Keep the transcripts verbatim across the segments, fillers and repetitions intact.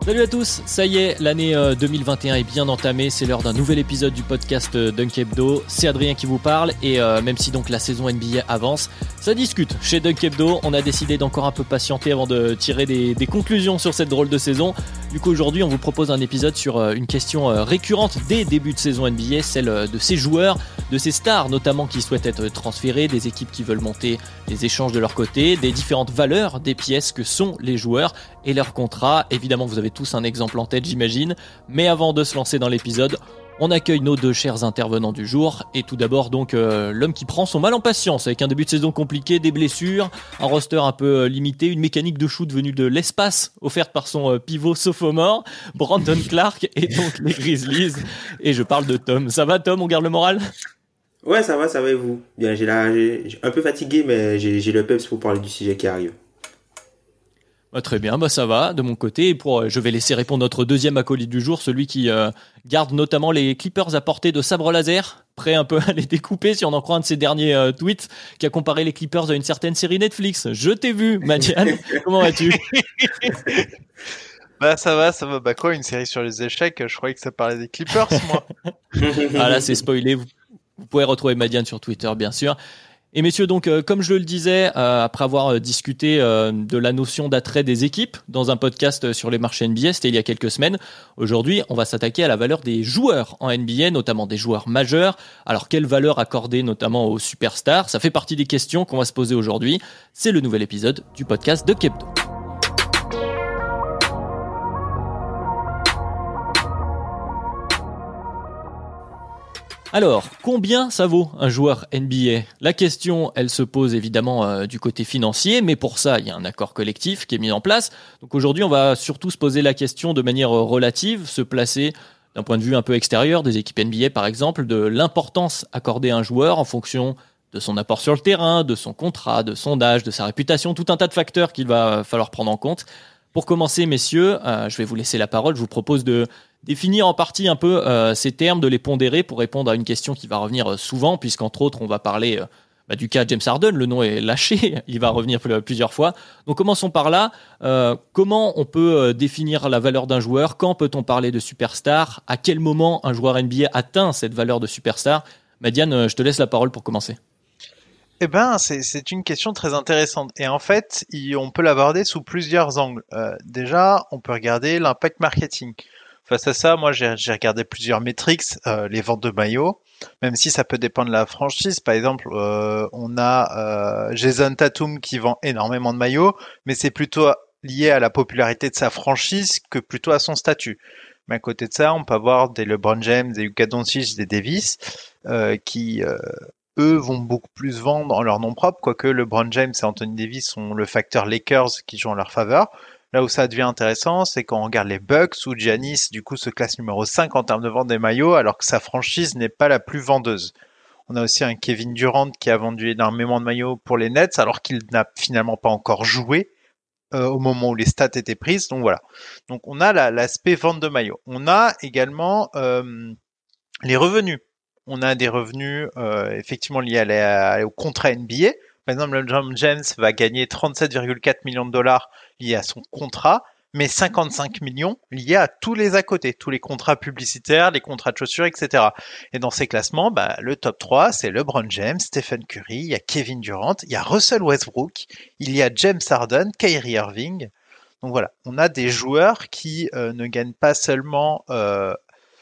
Salut à tous, ça y est, l'année euh, deux mille vingt et un est bien entamée, c'est l'heure d'un nouvel épisode du podcast euh, Dunk Hebdo. C'est Adrien qui vous parle et euh, même si donc la saison N B A avance, ça discute. Chez Dunk Hebdo, on a décidé d'encore un peu patienter avant de tirer des, des conclusions sur cette drôle de saison. Du coup aujourd'hui on vous propose un épisode sur euh, une question euh, récurrente dès début de saison N B A, celle euh, de ces joueurs, de ces stars notamment qui souhaitent être transférés, des équipes qui veulent monter les échanges de leur côté, des différentes valeurs des pièces que sont les joueurs et leurs contrats. Évidemment vous avez tous un exemple en tête j'imagine, mais avant de se lancer dans l'épisode, on accueille nos deux chers intervenants du jour, et tout d'abord donc euh, l'homme qui prend son mal en patience avec un début de saison compliqué, des blessures, un roster un peu euh, limité, une mécanique de shoot venue de l'espace offerte par son euh, pivot sophomore, Brandon Clark, et donc les Grizzlies, et je parle de Tom. Ça va Tom, on garde le moral ? Ouais, ça va, ça va et vous? Bien, j'ai la, j'ai, j'ai un peu fatigué, mais j'ai, j'ai le peps pour parler du sujet qui arrive. Bah, très bien, bah ça va de mon côté. Et pour, euh, je vais laisser répondre notre deuxième acolyte du jour, celui qui euh, garde notamment les Clippers à portée de sabre laser, prêt un peu à les découper si on en croit un de ses derniers euh, tweets, qui a comparé les Clippers à une certaine série Netflix. Je t'ai vu, Madiane. Comment vas-tu? Bah ça va, ça va. Bah quoi, une série sur les échecs? Je croyais que ça parlait des Clippers, moi. Ah là, c'est spoilé. Vous, vous pouvez retrouver Madiane sur Twitter, bien sûr. Et messieurs, donc, euh, comme je le disais, euh, après avoir euh, discuté euh, de la notion d'attrait des équipes dans un podcast sur les marchés N B A, c'était il y a quelques semaines, aujourd'hui, on va s'attaquer à la valeur des joueurs en N B A, notamment des joueurs majeurs. Alors, quelle valeur accorder notamment aux superstars? Ça fait partie des questions qu'on va se poser aujourd'hui. C'est le nouvel épisode du podcast de Hebdo. Alors, combien ça vaut un joueur N B A? La question, elle se pose évidemment euh, du côté financier, mais pour ça, il y a un accord collectif qui est mis en place. Donc aujourd'hui, on va surtout se poser la question de manière relative, se placer d'un point de vue un peu extérieur, des équipes N B A par exemple, de l'importance accordée à un joueur en fonction de son apport sur le terrain, de son contrat, de son âge, de sa réputation, tout un tas de facteurs qu'il va falloir prendre en compte. Pour commencer, messieurs, euh, je vais vous laisser la parole. Je vous propose de définir en partie un peu euh, ces termes, de les pondérer pour répondre à une question qui va revenir souvent, puisqu'entre autres, on va parler euh, bah, du cas James Harden. Le nom est lâché, il va revenir plusieurs fois. Donc commençons par là. Euh, comment on peut euh, définir la valeur d'un joueur? Quand peut-on parler de superstar? À quel moment un joueur N B A atteint cette valeur de superstar? Madiane, euh, je te laisse la parole pour commencer. Eh ben, c'est, c'est une question très intéressante. Et en fait, il, on peut l'aborder sous plusieurs angles. Euh, déjà, on peut regarder l'impact marketing. Face à ça, moi, j'ai, j'ai regardé plusieurs métriques, euh, les ventes de maillots, même si ça peut dépendre de la franchise. Par exemple, euh, on a euh, Jason Tatum qui vend énormément de maillots, mais c'est plutôt lié à la popularité de sa franchise que plutôt à son statut. Mais à côté de ça, on peut avoir des LeBron James, des Luka Doncic, des Davis, euh, qui... Euh, eux vont beaucoup plus vendre en leur nom propre, quoique LeBron James et Anthony Davis sont le facteur Lakers qui joue en leur faveur. Là où ça devient intéressant, c'est quand on regarde les Bucks où Giannis, du coup, se classe numéro cinq en termes de vente des maillots, alors que sa franchise n'est pas la plus vendeuse. On a aussi un Kevin Durant qui a vendu énormément de maillots pour les Nets, alors qu'il n'a finalement pas encore joué euh, au moment où les stats étaient prises. Donc voilà. Donc on a la, l'aspect vente de maillots. On a également euh, les revenus. On a des revenus euh, effectivement liés à la, au contrat N B A. Par exemple, LeBron James va gagner trente-sept virgule quatre millions de dollars liés à son contrat, mais cinquante-cinq millions liés à tous les à côté, tous les contrats publicitaires, les contrats de chaussures, et cetera. Et dans ces classements, bah, le top trois, c'est LeBron James, Stephen Curry, il y a Kevin Durant, il y a Russell Westbrook, il y a James Harden, Kyrie Irving. Donc voilà, on a des joueurs qui euh, ne gagnent pas seulement... Euh,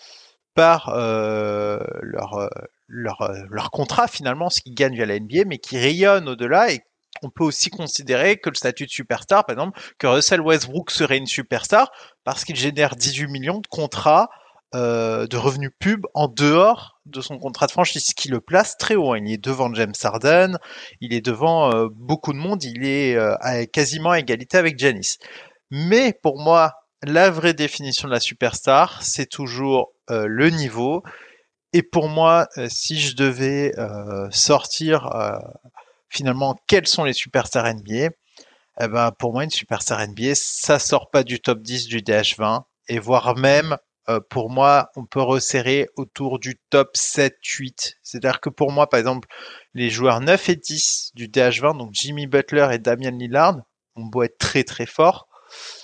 par euh, leur, euh, leur, euh, leur contrat finalement, ce qu'ils gagnent via la N B A, mais qui rayonnent au-delà. Et on peut aussi considérer que le statut de superstar, par exemple, que Russell Westbrook serait une superstar parce qu'il génère dix-huit millions de contrats euh, de revenus pub en dehors de son contrat de franchise, ce qui le place très haut. Il est devant James Harden, il est devant euh, beaucoup de monde, il est euh, à, quasiment à égalité avec Giannis. Mais pour moi, la vraie définition de la superstar, c'est toujours euh, le niveau. Et pour moi, euh, si je devais euh, sortir euh, finalement quels sont les superstars N B A, eh ben, pour moi, une superstar N B A, ça sort pas du top dix du D H vingt. Et voire même, euh, pour moi, on peut resserrer autour du top sept huit. C'est-à-dire que pour moi, par exemple, les joueurs neuf et dix du D H vingt, donc Jimmy Butler et Damian Lillard, ont beau être très très forts,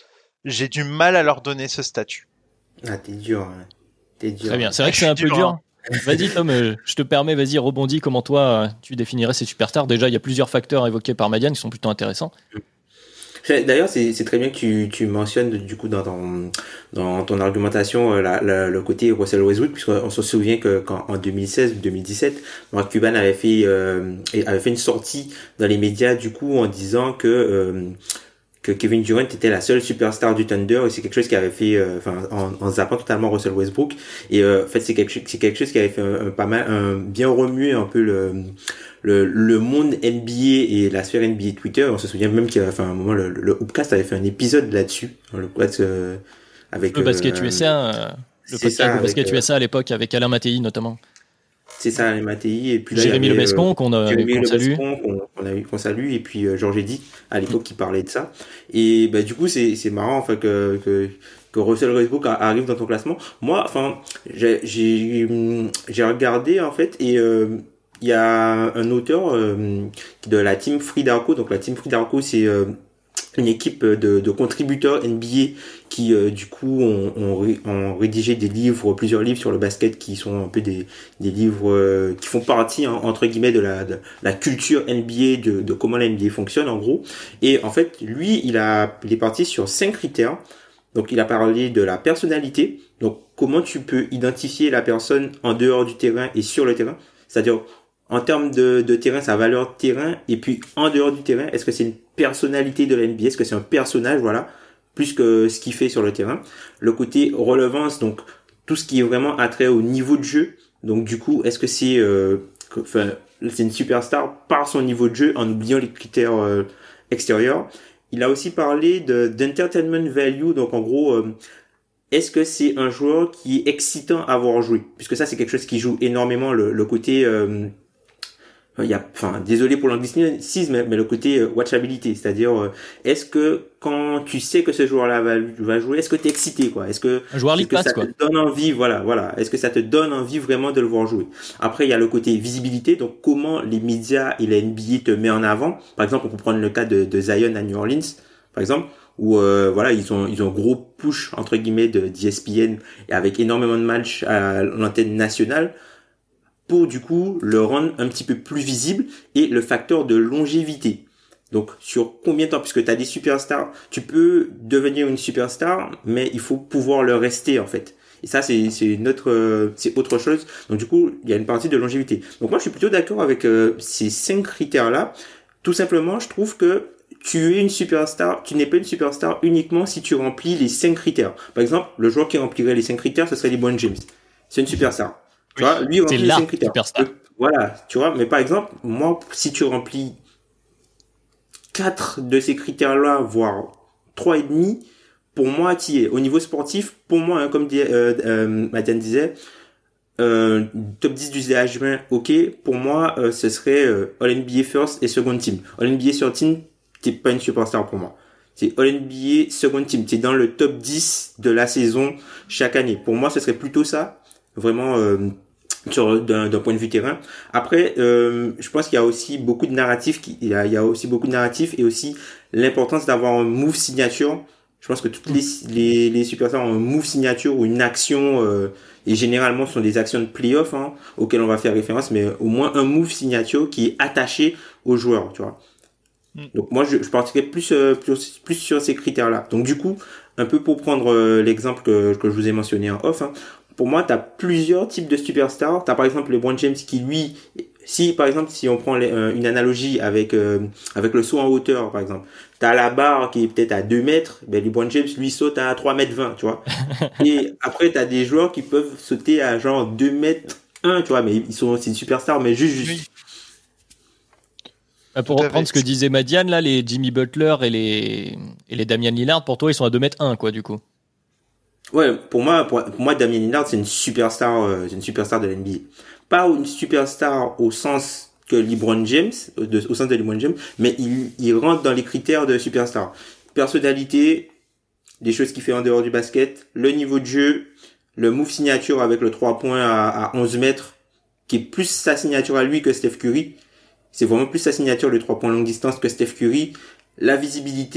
j'ai du mal à leur donner ce statut. Ah, t'es dur, hein. T'es dur. Très bien. C'est vrai que c'est un peu dur. Hein. Vas-y Tom, euh, je te permets, vas-y, rebondis. Comment toi, euh, tu définirais ces superstars? Déjà, il y a plusieurs facteurs évoqués par Madiane qui sont plutôt intéressants. D'ailleurs, c'est, c'est très bien que tu, tu mentionnes du coup dans ton, dans ton argumentation la, la, le côté Russell Westbrook, puisqu'on se souvient que quand en deux mille seize ou deux mille dix-sept, Mark Cuban avait fait euh, avait fait une sortie dans les médias du coup en disant que euh, que Kevin Durant était la seule superstar du Thunder, et c'est quelque chose qui avait fait euh, enfin en, en zappant totalement Russell Westbrook, et euh, en fait c'est quelque chose c'est quelque chose qui avait fait un, un pas mal un bien remuer un peu le Le, le monde N B A et la sphère N B A Twitter. On se souvient même qu'il y a enfin, un moment, le, le Hoopcast avait fait un épisode là-dessus. Le Hoopcast, euh, avec, le basket euh, U S A, euh, le podcast ça, de basket avec, U S A à l'époque avec Alain Mattei notamment. C'est ça, Alain Mattei. Et puis là, Jérémy il y avait, Lebescon, euh, qu'on, a, Jérémy qu'on salue. Lebescon, qu'on, qu'on a eu, qu'on salue. Et puis, euh, Georges Eddy, à l'époque, qui parlait de ça. Et, bah, du coup, c'est, c'est marrant, enfin, que, que, que Russell Westbrook arrive dans ton classement. Moi, enfin, j'ai, j'ai, j'ai regardé, en fait, et, euh, il y a un auteur euh, de la team Free Darko. Donc la team Free Darko, c'est euh, une équipe de, de contributeurs N B A qui euh, du coup ont, ont, ont rédigé des livres, plusieurs livres sur le basket qui sont un peu des, des livres euh, qui font partie hein, entre guillemets de la, de la culture N B A, de, de comment la N B A fonctionne en gros. Et en fait, lui, il a il est parti sur cinq critères. Donc il a parlé de la personnalité. Donc comment tu peux identifier la personne en dehors du terrain et sur le terrain. C'est-à-dire en termes de, de terrain, sa valeur de terrain, et puis en dehors du terrain, est-ce que c'est une personnalité de la N B A, est-ce que c'est un personnage, voilà, plus que ce qu'il fait sur le terrain. Le côté relevance, donc tout ce qui est vraiment attrait au niveau de jeu, donc du coup, est-ce que c'est, euh, que, enfin, c'est une superstar par son niveau de jeu, en oubliant les critères euh, extérieurs. Il a aussi parlé de d'entertainment value, donc en gros, euh, est-ce que c'est un joueur qui est excitant à voir jouer, puisque ça c'est quelque chose qui joue énormément le, le côté euh, il y a, enfin, désolé pour l'anglicisme, mais le côté euh, watchability, c'est-à-dire, euh, est-ce que quand tu sais que ce joueur-là va, va jouer, est-ce que t'es excité, quoi? Est-ce que, un joueur est-ce que passe, ça quoi. te donne envie, voilà, voilà. Est-ce que ça te donne envie vraiment de le voir jouer? Après, il y a le côté visibilité, donc comment les médias et la N B A te met en avant. Par exemple, on peut prendre le cas de, de Zion à New Orleans, par exemple, où euh, voilà, ils ont ils ont un gros push entre guillemets de d'E S P N et avec énormément de matchs à l'antenne nationale, pour du coup le rendre un petit peu plus visible, et le facteur de longévité. Donc sur combien de temps, puisque tu as des superstars, tu peux devenir une superstar, mais il faut pouvoir le rester en fait. Et ça c'est c'est une autre euh, c'est autre chose. Donc du coup, il y a une partie de longévité. Donc moi je suis plutôt d'accord avec euh, ces cinq critères là. Tout simplement, je trouve que tu es une superstar, tu n'es pas une superstar uniquement si tu remplis les cinq critères. Par exemple, le joueur qui remplirait les cinq critères, ce serait LeBron James. C'est une superstar. Tu vois, lui, c'est remplit la cinq critères. superstar. Voilà, tu vois, mais par exemple, moi, si tu remplis quatre de ces critères-là, voire trois et demi, pour moi, tu y es. Au niveau sportif, pour moi, hein, comme dit, euh, euh, Madiane disait, euh, top dix du Z H vingt, ok. Pour moi, euh, ce serait euh, All N B A First et Second Team. All N B A Third Team, t'es pas une superstar pour moi. C'est All N B A Second Team. T'es dans le top dix de la saison chaque année. Pour moi, ce serait plutôt ça. Vraiment, euh, sur d'un, d'un point de vue terrain. Après, euh, je pense qu'il y a aussi beaucoup de narratifs. Qui, il y a, il y a aussi beaucoup de narratifs et aussi l'importance d'avoir un move signature. Je pense que toutes les les, les superstars ont un move signature ou une action. Euh, et généralement, ce sont des actions de playoff hein, auxquelles on va faire référence, mais au moins un move signature qui est attaché au joueur, tu vois. Donc moi, je, je partirais plus, euh, plus plus sur ces critères-là. Donc du coup, un peu pour prendre euh, l'exemple que que je vous ai mentionné en off. Hein, pour moi, tu as plusieurs types de superstars. Tu as par exemple LeBron James qui, lui, si par exemple, si on prend les, euh, une analogie avec euh, avec le saut en hauteur, par exemple, tu as la barre qui est peut-être à deux mètres, ben LeBron James, lui, saute à trois mètres vingt, tu vois. Et après, tu as des joueurs qui peuvent sauter à genre deux mètres un, tu vois, mais ils sont aussi des superstars, mais juste, juste. Oui. Pour reprendre ce que disait Madiane, là, les Jimmy Butler et les, et les Damian Lillard, pour toi, ils sont à deux mètres un, quoi, du coup. Ouais, pour moi, pour, pour moi, Damian Lillard, c'est une superstar, euh, c'est une superstar de l'N B A. Pas une superstar au sens que LeBron James, de, au sens de LeBron James, mais il, il rentre dans les critères de superstar. Personnalité, des choses qu'il fait en dehors du basket, le niveau de jeu, le move signature avec le trois points à, à onze mètres, qui est plus sa signature à lui que Steph Curry. C'est vraiment plus sa signature, le trois points longue distance que Steph Curry. La visibilité,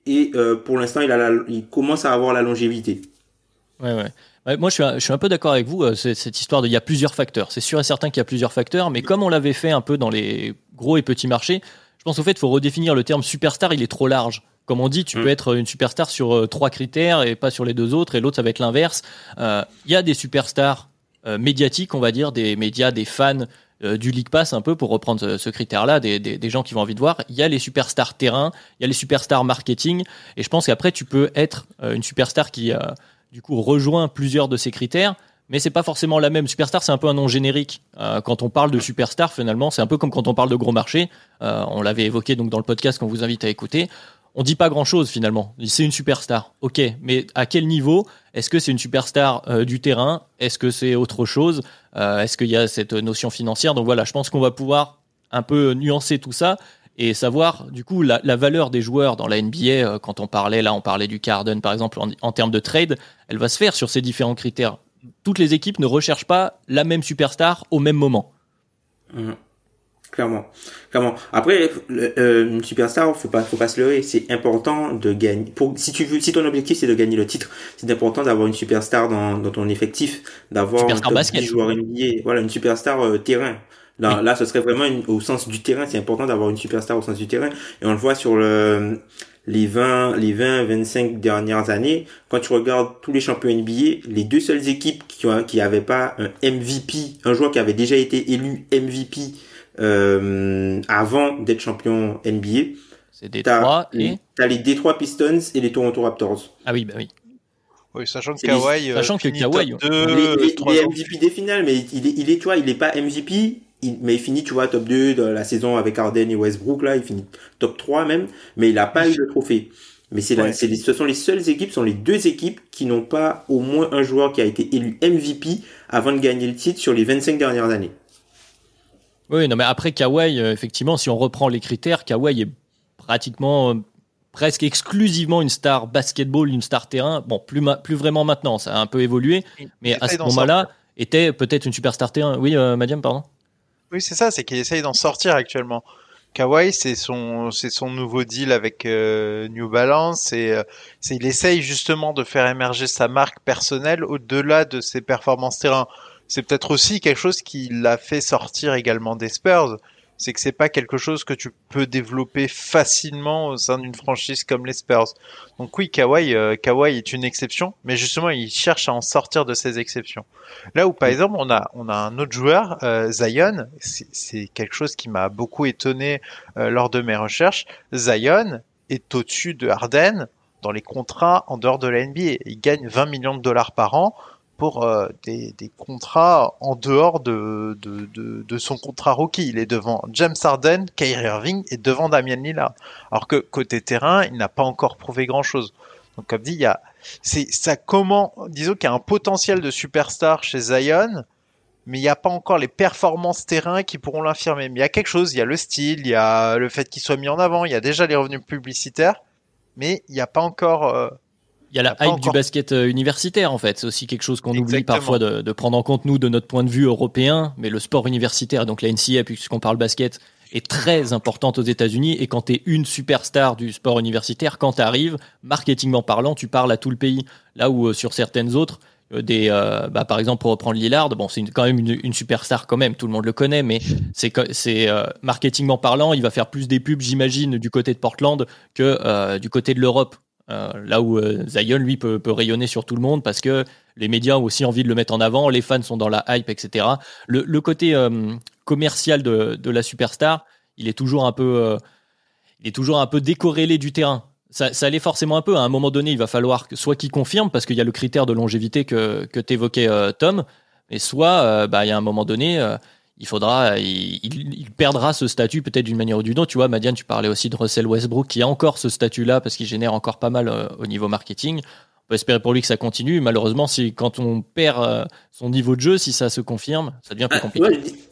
et euh, pour l'instant, il, a la, il commence à avoir la longévité. Ouais, ouais. Ouais, moi, je suis, un, je suis un peu d'accord avec vous. C'est, cette histoire de, il y a plusieurs facteurs. C'est sûr et certain qu'il y a plusieurs facteurs, mais comme on l'avait fait un peu dans les gros et petits marchés, je pense au fait qu'il faut redéfinir le terme superstar. Il est trop large. Comme on dit, tu mmh. peux être une superstar sur euh, trois critères et pas sur les deux autres, et l'autre ça va être l'inverse. Il euh, y a des superstars euh, médiatiques, on va dire, des médias, des fans euh, du League Pass, un peu pour reprendre ce, ce critère-là, des, des, des gens qui vont envie de voir. Il y a les superstars terrain, il y a les superstars marketing, et je pense qu'après tu peux être euh, une superstar qui euh, du coup rejoint plusieurs de ces critères, mais c'est pas forcément la même. Superstar, c'est un peu un nom générique. Euh, quand on parle de superstar, finalement, c'est un peu comme quand on parle de gros marché. Euh, on l'avait évoqué donc dans le podcast qu'on vous invite à écouter. On dit pas grand-chose finalement. C'est une superstar, ok, mais à quel niveau? Est-ce que c'est une superstar euh, du terrain? Est-ce que c'est autre chose? euh, Est-ce qu'il y a cette notion financière? Donc voilà, je pense qu'on va pouvoir un peu nuancer tout ça et savoir du coup la, la valeur des joueurs dans la N B A. Euh, quand on parlait là, on parlait du Harden par exemple en, en termes de trade, elle va se faire sur ces différents critères. Toutes les équipes ne recherchent pas la même superstar au même moment. Mmh. Clairement, clairement. Après, euh, une superstar, faut pas, faut pas se leurrer. C'est important de gagner. Pour, si tu veux, si ton objectif c'est de gagner le titre, c'est important d'avoir une superstar dans, dans ton effectif, d'avoir un top dix joueurs N B A. Voilà, une superstar euh, terrain. Là, oui. là, ce serait vraiment une, au sens du terrain. C'est important d'avoir une superstar au sens du terrain. Et on le voit sur le, les vingt, les vingt, vingt-cinq dernières années. Quand tu regardes tous les champions N B A, les deux seules équipes qui ont, qui avaient pas un M V P, un joueur qui avait déjà été élu M V P, Euh, avant d'être champion N B A, c'est Détroit et t'as les Detroit Pistons et les Toronto Raptors. Ah oui, bah oui. Oui, sachant que Kawhi, les... sachant que Kawhi, deux, les, les, les M V P des finales, mais il est, il est, tu vois, il est pas M V P, il, mais il finit, tu vois, top deux de la saison avec Harden et Westbrook là, il finit top trois même, mais il a pas eu le trophée. Mais c'est, ouais. la, c'est les, ce sont les seules équipes, ce sont les deux équipes qui n'ont pas au moins un joueur qui a été élu M V P avant de gagner le titre sur les vingt-cinq dernières années. Oui, non, mais après Kawhi, euh, effectivement, si on reprend les critères, Kawhi est pratiquement, euh, presque exclusivement une star basketball, une star terrain. Bon, plus, ma- plus vraiment maintenant, ça a un peu évolué, mais à ce moment-là, sortir. était peut-être une superstar terrain. Oui, euh, Madiam, pardon. Oui, c'est ça, c'est qu'il essaye d'en sortir actuellement. Kawhi, c'est son, c'est son nouveau deal avec euh, New Balance, et euh, c'est, il essaye justement de faire émerger sa marque personnelle au-delà de ses performances terrain. C'est peut-être aussi quelque chose qui l'a fait sortir également des Spurs. C'est que c'est pas quelque chose que tu peux développer facilement au sein d'une franchise comme les Spurs. Donc oui, Kawhi, euh, Kawhi est une exception, mais justement, il cherche à en sortir de ces exceptions. Là où, par exemple, on a, on a un autre joueur, euh, Zion, c'est, c'est quelque chose qui m'a beaucoup étonné euh, lors de mes recherches. Zion est au-dessus de Harden dans les contrats en dehors de la N B A. Il gagne vingt millions de dollars par an pour euh, des, des contrats en dehors de, de, de, de son contrat rookie. Il est devant James Harden, Kyrie Irving et devant Damian Lillard. Alors que côté terrain, il n'a pas encore prouvé grand-chose. Donc comme dit, il y a, c'est ça comment, disons qu'il y a un potentiel de superstar chez Zion, mais il n'y a pas encore les performances terrain qui pourront l'infirmer. Mais il y a quelque chose, il y a le style, il y a le fait qu'il soit mis en avant, il y a déjà les revenus publicitaires, mais il n'y a pas encore... Euh, Il y a la hype du basket universitaire, en fait. C'est aussi quelque chose qu'on Exactement. oublie parfois de, de prendre en compte, nous, de notre point de vue européen. Mais le sport universitaire, donc la N C A A, puisqu'on parle basket, est très importante aux États-Unis. Et quand tu es une superstar du sport universitaire, quand tu arrives, marketingment parlant, tu parles à tout le pays. Là où euh, sur certaines autres, euh, des, euh, bah, par exemple, pour reprendre Lillard, bon, c'est une, quand même une, une superstar quand même, tout le monde le connaît, mais c'est, c'est euh, marketingment parlant, il va faire plus des pubs, j'imagine, du côté de Portland que euh, du côté de l'Europe. Euh, là où euh, Zion, lui, peut, peut rayonner sur tout le monde parce que les médias ont aussi envie de le mettre en avant, les fans sont dans la hype, et cetera. Le, le côté euh, commercial de, de la superstar, il est toujours un peu, euh, il est toujours un peu décorrélé du terrain. Ça, ça allait forcément un peu. À un moment donné, il va falloir que, soit qu'il confirme, parce qu'il y a le critère de longévité que, que t'évoquais, euh, Tom, mais soit, euh, bah, il y a un moment donné, euh, il faudra, il, il, il perdra ce statut peut-être d'une manière ou d'une autre. Tu vois, Madiane, tu parlais aussi de Russell Westbrook qui a encore ce statut-là parce qu'il génère encore pas mal euh, au niveau marketing. On peut espérer pour lui que ça continue. Malheureusement, si quand on perd euh, son niveau de jeu, si ça se confirme, ça devient plus compliqué. Ah, ouais, dis...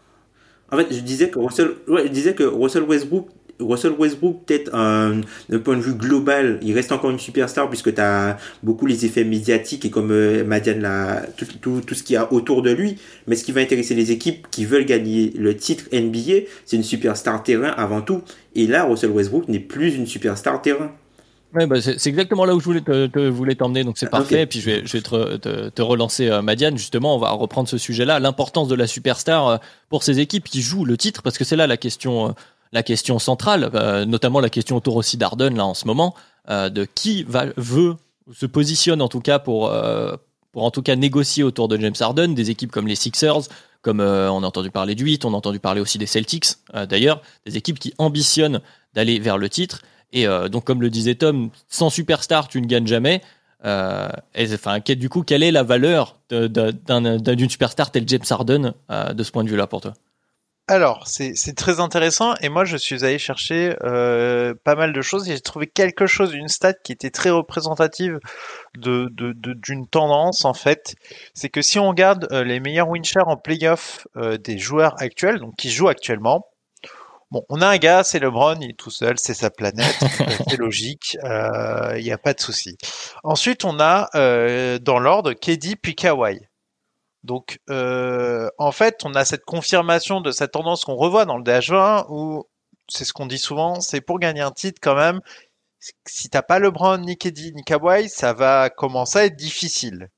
En fait, je disais que Russell, ouais, je disais que Russell Westbrook, Russell Westbrook, peut-être euh, d'un point de vue global, il reste encore une superstar puisque tu as beaucoup les effets médiatiques et comme euh, Madiane l'a, tout, tout, tout ce qu'il y a autour de lui. Mais ce qui va intéresser les équipes qui veulent gagner le titre N B A, c'est une superstar terrain avant tout. Et là, Russell Westbrook n'est plus une superstar terrain. Ouais, bah c'est, c'est exactement là où je voulais te, te voulais t'emmener, donc c'est parfait. Ok. Et puis je vais, je vais te, te, te relancer, euh, Madiane. Justement, on va reprendre ce sujet-là, l'importance de la superstar euh, pour ces équipes qui jouent le titre, parce que c'est là la question, euh, la question centrale, euh, notamment la question autour aussi d'Harden là en ce moment, euh, de qui va veut se positionne en tout cas pour euh, pour en tout cas négocier autour de James Harden, des équipes comme les Sixers, comme euh, on a entendu parler du Heat, on a entendu parler aussi des Celtics, euh, d'ailleurs, des équipes qui ambitionnent d'aller vers le titre. Et euh, donc, comme le disait Tom, sans superstar, tu ne gagnes jamais. Euh, et, enfin, du coup, quelle est la valeur de, de, d'un, d'une superstar telle James Harden euh, de ce point de vue-là pour toi? Alors, c'est c'est très intéressant et moi je suis allé chercher euh, pas mal de choses et j'ai trouvé quelque chose, une stat qui était très représentative de de, de d'une tendance en fait. C'est que si on regarde euh, les meilleurs win shares en playoff euh, des joueurs actuels, donc qui jouent actuellement, bon, on a un gars, c'est LeBron, il est tout seul, c'est sa planète, euh, c'est logique, il euh, n'y a pas de souci. Ensuite, on a euh, dans l'ordre K D puis Kawhi. Donc, euh, en fait, on a cette confirmation de cette tendance qu'on revoit dans le D H vingt où c'est ce qu'on dit souvent, c'est pour gagner un titre quand même. Si t'as pas LeBron, ni K D, ni Kawhi, ça va commencer à être difficile.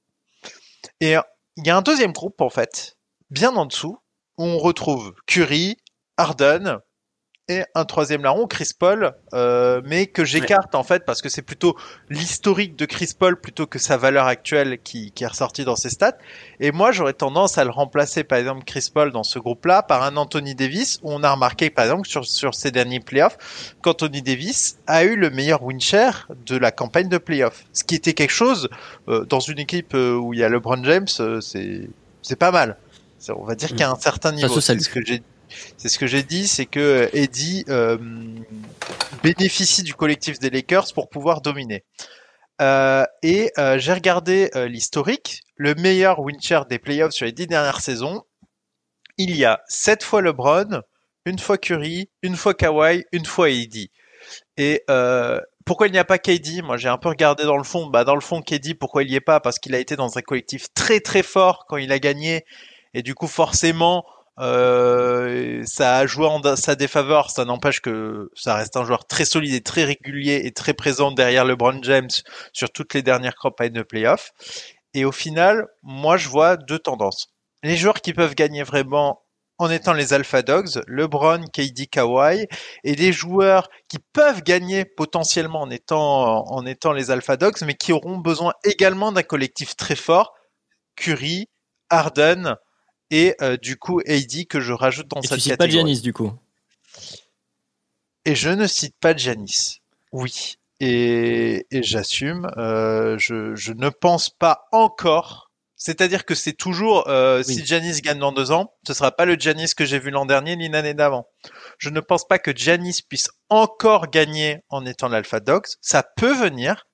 Et il y a un deuxième groupe en fait, bien en dessous, où on retrouve Curry, Harden et un troisième larron, Chris Paul, euh, mais que j'écarte ouais. en fait parce que c'est plutôt l'historique de Chris Paul plutôt que sa valeur actuelle qui, qui est ressortie dans ses stats. Et moi, j'aurais tendance à le remplacer, par exemple, Chris Paul dans ce groupe-là par un Anthony Davis, où on a remarqué, par exemple, sur, sur ces derniers playoffs, qu'Anthony Davis a eu le meilleur win share de la campagne de playoffs. Ce qui était quelque chose, euh, dans une équipe euh, où il y a LeBron James, euh, c'est, c'est pas mal. C'est, on va dire mmh. qu'à un certain niveau, c'est ce que j'ai C'est ce que j'ai dit, c'est que Eddie euh, bénéficie du collectif des Lakers pour pouvoir dominer. Euh, et euh, j'ai regardé euh, l'historique, le meilleur win share des playoffs sur les dix dernières saisons. Il y a sept fois LeBron, une fois Curry, une fois Kawhi, une fois A D. Et euh, pourquoi il n'y a pas K D? Moi, j'ai un peu regardé dans le fond. Bah, dans le fond, K D, pourquoi il n'y est pas? Parce qu'il a été dans un collectif très très fort quand il a gagné. Et du coup, forcément, Euh, ça a joué en sa défaveur, ça n'empêche que ça reste un joueur très solide et très régulier et très présent derrière LeBron James sur toutes les dernières campagnes de playoffs. Et au final, moi je vois deux tendances. Les joueurs qui peuvent gagner vraiment en étant les alpha dogs, LeBron, K D, Kawhi, et des joueurs qui peuvent gagner potentiellement en étant, en étant les alpha dogs, mais qui auront besoin également d'un collectif très fort, Curry, Harden, et euh, du coup A D que je rajoute dans et cette tu cites catégorie. Pas Giannis du coup. Et je ne cite pas Giannis. Oui. Et, et j'assume. Euh, je, je ne pense pas encore. C'est-à-dire que c'est toujours euh, oui. Si Giannis gagne dans deux ans, ce sera pas le Giannis que j'ai vu l'an dernier ni l'année d'avant. Je ne pense pas que Giannis puisse encore gagner en étant l'Alpha Dogs. Ça peut venir,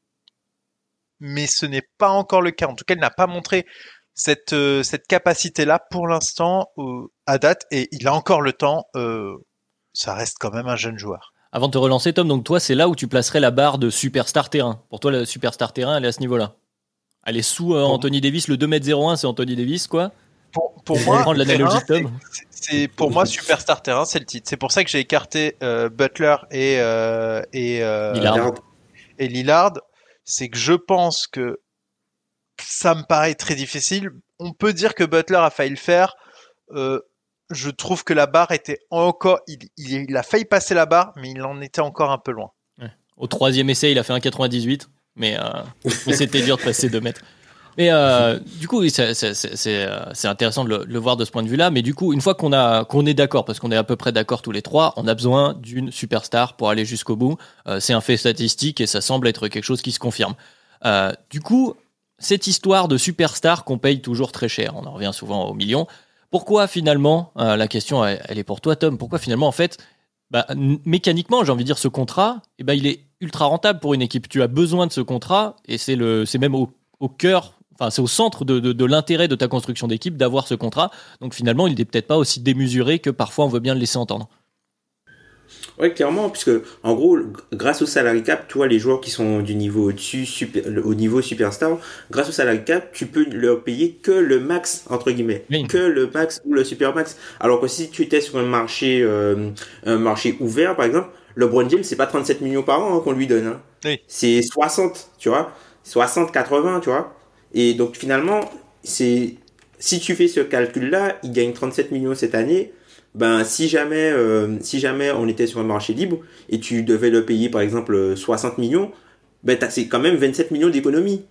mais ce n'est pas encore le cas. En tout cas, il n'a pas montré cette euh, cette capacité là pour l'instant euh, à date, et il a encore le temps, euh, ça reste quand même un jeune joueur. Avant de te relancer Tom, donc toi c'est là où tu placerais la barre de superstar terrain. Pour toi la superstar terrain elle est à ce niveau-là. Elle est sous euh, Anthony Davis, le deux mètres zéro un c'est Anthony Davis quoi. Pour, pour moi, prendre l'analogie de Tom. C'est, c'est pour moi superstar terrain c'est le titre. C'est pour ça que j'ai écarté euh, Butler et euh, et euh, Lillard. et Lillard. C'est que je pense que ça me paraît très difficile. On peut dire que Butler a failli le faire. Euh, je trouve que la barre était encore... Il, il, il a failli passer la barre, mais il en était encore un peu loin. Ouais. Au troisième essai, il a fait un virgule quatre-vingt-dix-huit, mais, euh, mais c'était dur de passer deux mètres. Mais euh, du coup, c'est, c'est, c'est, c'est intéressant de le, de le voir de ce point de vue-là. Mais du coup, une fois qu'on, a, qu'on est d'accord, parce qu'on est à peu près d'accord tous les trois, on a besoin d'une superstar pour aller jusqu'au bout. Euh, c'est un fait statistique et ça semble être quelque chose qui se confirme. Euh, du coup... Cette histoire de superstar qu'on paye toujours très cher, on en revient souvent aux millions. Pourquoi finalement, euh, la question elle, elle est pour toi Tom, pourquoi finalement en fait, bah, n- mécaniquement j'ai envie de dire ce contrat, eh ben, il est ultra rentable pour une équipe. Tu as besoin de ce contrat et c'est, le, c'est même au, au cœur, enfin c'est au centre de, de, de l'intérêt de ta construction d'équipe d'avoir ce contrat. Donc finalement il n'est peut-être pas aussi démesuré que parfois on veut bien le laisser entendre. Ouais, clairement, puisque en gros, grâce au salary cap, tu vois, les joueurs qui sont du niveau au-dessus, super, au niveau superstar, grâce au salary cap, tu peux leur payer que le max, entre guillemets, oui. que le max ou le super max. Alors que si tu étais sur un marché, euh, un marché ouvert, par exemple, LeBron James, c'est pas trente-sept millions par an hein, qu'on lui donne. Hein. Oui. C'est soixante, tu vois. soixante, quatre-vingts, tu vois. Et donc, finalement, c'est, si tu fais ce calcul-là, il gagne trente-sept millions cette année. Ben, si jamais, euh, si jamais on était sur un marché libre et tu devais le payer, par exemple, soixante millions, ben, t'as, c'est quand même vingt-sept millions d'économies.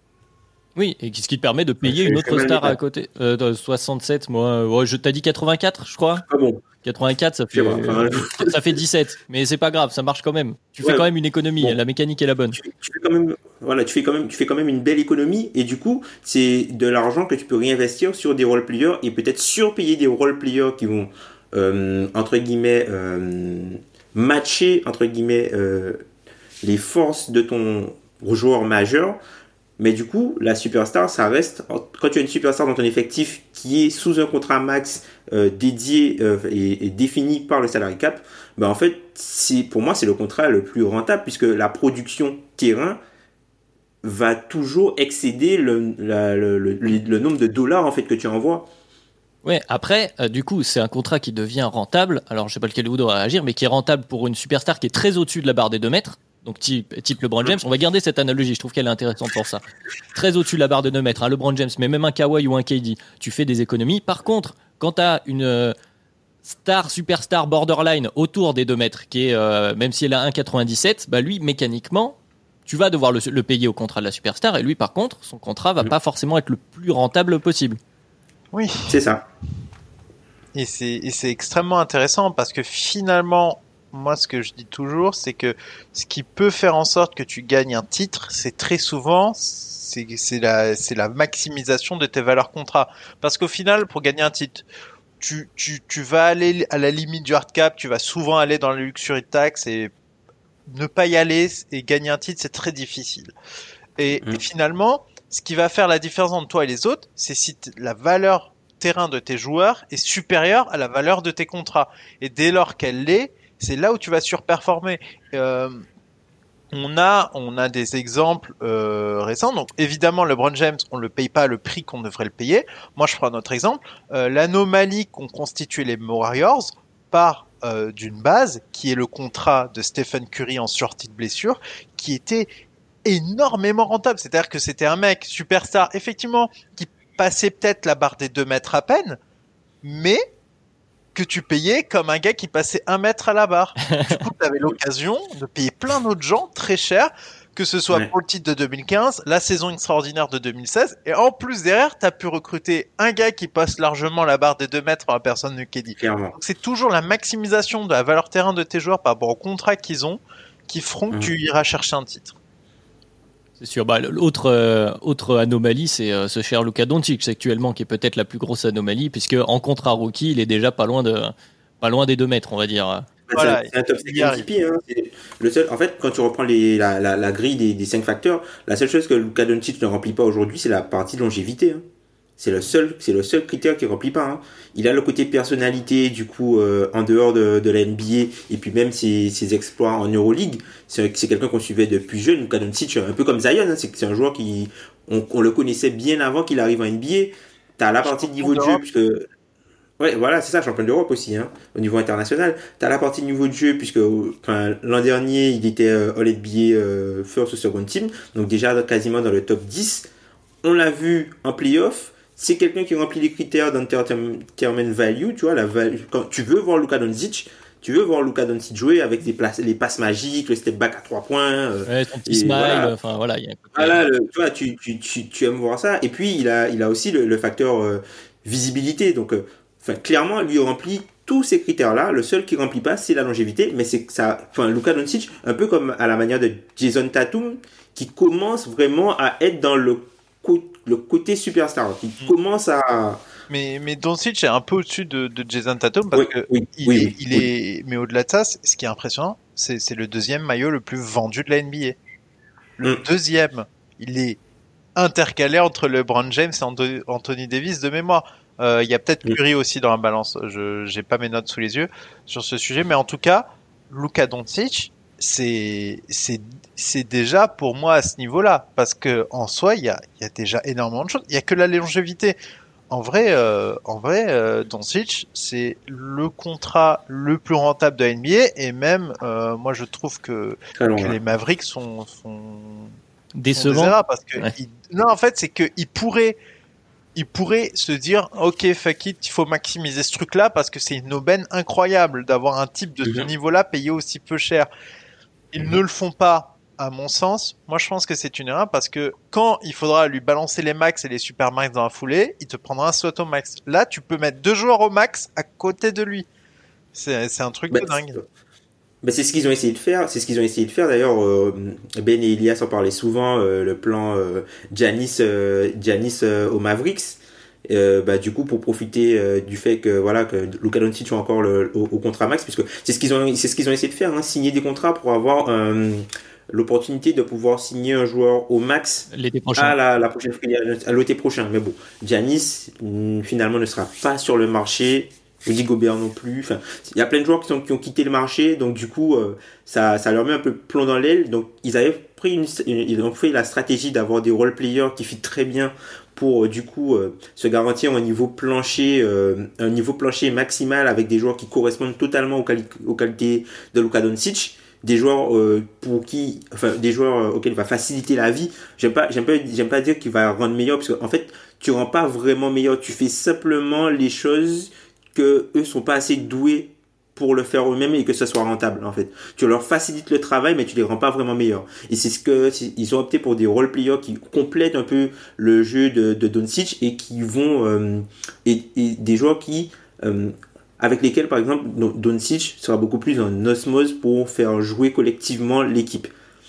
Oui, et ce qui te permet de payer une autre star à côté. Euh, soixante-sept, moi, ouais, je t'ai dit quatre-vingt-quatre, je crois. Ah bon. quatre-vingt-quatre, ça fait, enfin, ça fait dix-sept. Mais c'est pas grave, ça marche quand même. Tu fais ouais, quand même une économie, bon, la mécanique est la bonne. Tu, tu fais quand même, voilà, tu fais quand même, tu fais quand même une belle économie et du coup, c'est de l'argent que tu peux réinvestir sur des role players et peut-être surpayer des role players qui vont, euh, entre guillemets, euh, matcher, entre guillemets, euh, les forces de ton joueur majeur. Mais du coup, la superstar, ça reste, quand tu as une superstar dans ton effectif qui est sous un contrat max euh, dédié euh, et, et défini par le salary cap, ben en fait, c'est, pour moi, c'est le contrat le plus rentable puisque la production terrain va toujours excéder le, la, le, le, le, le nombre de dollars en fait que tu envoies. Ouais, après, euh, du coup, c'est un contrat qui devient rentable. Alors, je sais pas lequel vous doit réagir, mais qui est rentable pour une superstar qui est très au-dessus de la barre des deux mètres. Donc, type, type LeBron James. On va garder cette analogie. Je trouve qu'elle est intéressante pour ça. Très au-dessus de la barre de deux mètres. Hein, LeBron James, mais même un Kawhi ou un K D, tu fais des économies. Par contre, quand tu as une euh, star, superstar borderline autour des deux mètres, qui est, euh, même si elle a un virgule quatre-vingt-dix-sept, bah lui, mécaniquement, tu vas devoir le, le payer au contrat de la superstar. Et lui, par contre, son contrat va mmh. pas forcément être le plus rentable possible. Oui. C'est ça. Et c'est, et c'est extrêmement intéressant parce que finalement, moi, ce que je dis toujours, c'est que ce qui peut faire en sorte que tu gagnes un titre, c'est très souvent, c'est, c'est la, c'est la maximisation de tes valeurs contrats. Parce qu'au final, pour gagner un titre, tu, tu, tu vas aller à la limite du hard cap, tu vas souvent aller dans la luxury tax et ne pas y aller et gagner un titre, c'est très difficile. Et, mmh. et finalement, ce qui va faire la différence entre toi et les autres, c'est si t- la valeur terrain de tes joueurs est supérieure à la valeur de tes contrats. Et dès lors qu'elle l'est, c'est là où tu vas surperformer. Euh, on a, on a des exemples euh, récents. Donc évidemment, LeBron James, on le paye pas le prix qu'on devrait le payer. Moi, je prends un autre exemple. Euh, l'anomalie qu'ont constitué les Warriors part euh, d'une base qui est le contrat de Stephen Curry en sortie de blessure, qui était énormément rentable. C'est-à-dire que c'était un mec superstar, effectivement, qui passait peut-être la barre des deux mètres à peine, mais que tu payais comme un gars qui passait un mètre à la barre. Du coup, tu avais l'occasion de payer plein d'autres gens très cher, que ce soit ouais. pour le titre de deux mille quinze, la saison extraordinaire de deux mille seize, et en plus derrière, tu as pu recruter un gars qui passe largement la barre des deux mètres par la personne de K D. Donc c'est toujours la maximisation de la valeur terrain de tes joueurs par rapport au contrat qu'ils ont, qui feront que mmh. tu iras chercher un titre. C'est sûr. Bah, l'autre euh, autre anomalie, c'est euh, ce cher Luka Doncic actuellement, qui est peut-être la plus grosse anomalie, puisque en contrat rookie, il est déjà pas loin de pas loin des deux mètres, on va dire. Voilà, c'est un top cinq M V P. Hein. C'est le seul, en fait, quand tu reprends les, la, la, la grille des, des cinq facteurs, la seule chose que Luka Doncic ne remplit pas aujourd'hui, c'est la partie longévité. Hein. C'est le seul, c'est le seul critère qu'il remplit pas. Hein. Il a le côté personnalité, du coup, euh, en dehors de, de la N B A, et puis même ses, ses exploits en Euroleague. C'est, c'est quelqu'un qu'on suivait depuis jeune, Luka Doncic, un peu comme Zion. Hein. C'est, c'est un joueur qui, on, on le connaissait bien avant qu'il arrive en N B A. T'as la partie de niveau de jeu, puisque, ouais, voilà, c'est ça, champion d'Europe aussi, hein, au niveau international. T'as la partie de niveau de jeu, puisque, enfin, l'an dernier, il était euh, All N B A euh, first ou second team, donc déjà quasiment dans le top dix. On l'a vu en playoff. C'est quelqu'un qui remplit les critères d'entertainment value, tu vois, la value. Quand tu veux voir Luka Doncic, tu veux voir Luka Doncic jouer avec les, places, les passes magiques, le step back à trois points. Euh, ouais, ton petit smile, voilà. Enfin voilà. Y a voilà, le, tu vois, tu, tu, tu, tu aimes voir ça. Et puis il a, il a aussi le, le facteur euh, visibilité. Donc, euh, enfin, clairement, lui remplit tous ces critères-là. Le seul qui remplit pas, c'est la longévité. Mais c'est ça, enfin, Luka Doncic, un peu comme à la manière de Jason Tatum, qui commence vraiment à être dans le le côté superstar qui mmh. commence à mais mais Doncic est un peu au-dessus de, de Jason Tatum parce oui, que oui, il, oui, est, oui, il oui. est mais au-delà de ça ce qui est impressionnant c'est c'est le deuxième maillot le plus vendu de la N B A le mmh. deuxième il est intercalé entre LeBron James et Anthony Davis de mémoire. Il euh, y a peut-être Curry mmh. aussi dans la balance, je j'ai pas mes notes sous les yeux sur ce sujet, mais en tout cas Luka Doncic c'est c'est c'est déjà pour moi à ce niveau-là parce que en soi il y a il y a déjà énormément de choses, il y a que la longévité en vrai, euh, en vrai, euh, Doncic, c'est le contrat le plus rentable de la N B A et même, euh, moi, je trouve que, Très long, que là. les Mavericks sont, sont, sont Décevant. déserts parce que Ouais. ils- non, en fait, c'est que ils pourraient, ils pourraient se dire, ok, fuck it, il faut maximiser ce truc-là parce que c'est une aubaine incroyable d'avoir un type de ce Mhm. niveau-là payé aussi peu cher. Ils Mhm. ne le font pas. À mon sens, moi je pense que c'est une erreur parce que quand il faudra lui balancer les max et les super max dans la foulée, il te prendra un slot au max. Là, tu peux mettre deux joueurs au max à côté de lui. C'est, c'est un truc Bah, de dingue. bah, c'est ce qu'ils ont essayé de faire. C'est ce qu'ils ont essayé de faire. D'ailleurs, euh, Ben et Elias en parlaient souvent. Euh, le plan euh, Giannis, euh, Giannis euh, aux Mavericks. Euh, bah, du coup, pour profiter euh, du fait que voilà que Luka Doncic soit encore le, au, au contrat max, puisque c'est ce qu'ils ont, c'est ce qu'ils ont essayé de faire, hein, signer des contrats pour avoir euh, l'opportunité de pouvoir signer un joueur au max L'été à prochain. la, la prochaine free agent- à l'été prochain. Mais bon, Giannis mm, finalement ne sera pas sur le marché. Rudy Gobert non plus. Enfin, il y a plein de joueurs qui, sont, qui ont quitté le marché, donc du coup, euh, ça, ça leur met un peu plomb dans l'aile. Donc, ils avaient pris une, une- ils ont fait la stratégie d'avoir des role players qui fit très bien pour euh, du coup euh, se garantir un niveau plancher, euh, un niveau plancher maximal avec des joueurs qui correspondent totalement aux, quali- aux qualités de Luka Doncic. Des joueurs euh, pour qui, enfin, des joueurs euh, auxquels il va faciliter la vie. J'aime pas, j'aime pas, j'aime pas dire qu'il va rendre meilleur, parce qu'en fait, tu rends pas vraiment meilleur. Tu fais simplement les choses que eux sont pas assez doués pour le faire eux-mêmes et que ça soit rentable en fait. Tu leur facilites le travail mais tu les rends pas vraiment meilleurs. Et c'est ce que ils ont opté pour des role players qui complètent un peu le jeu de, de Doncic et qui vont euh, et, et des joueurs qui euh, avec lesquels par exemple Doncic sera beaucoup plus en osmose pour faire jouer collectivement l'équipe.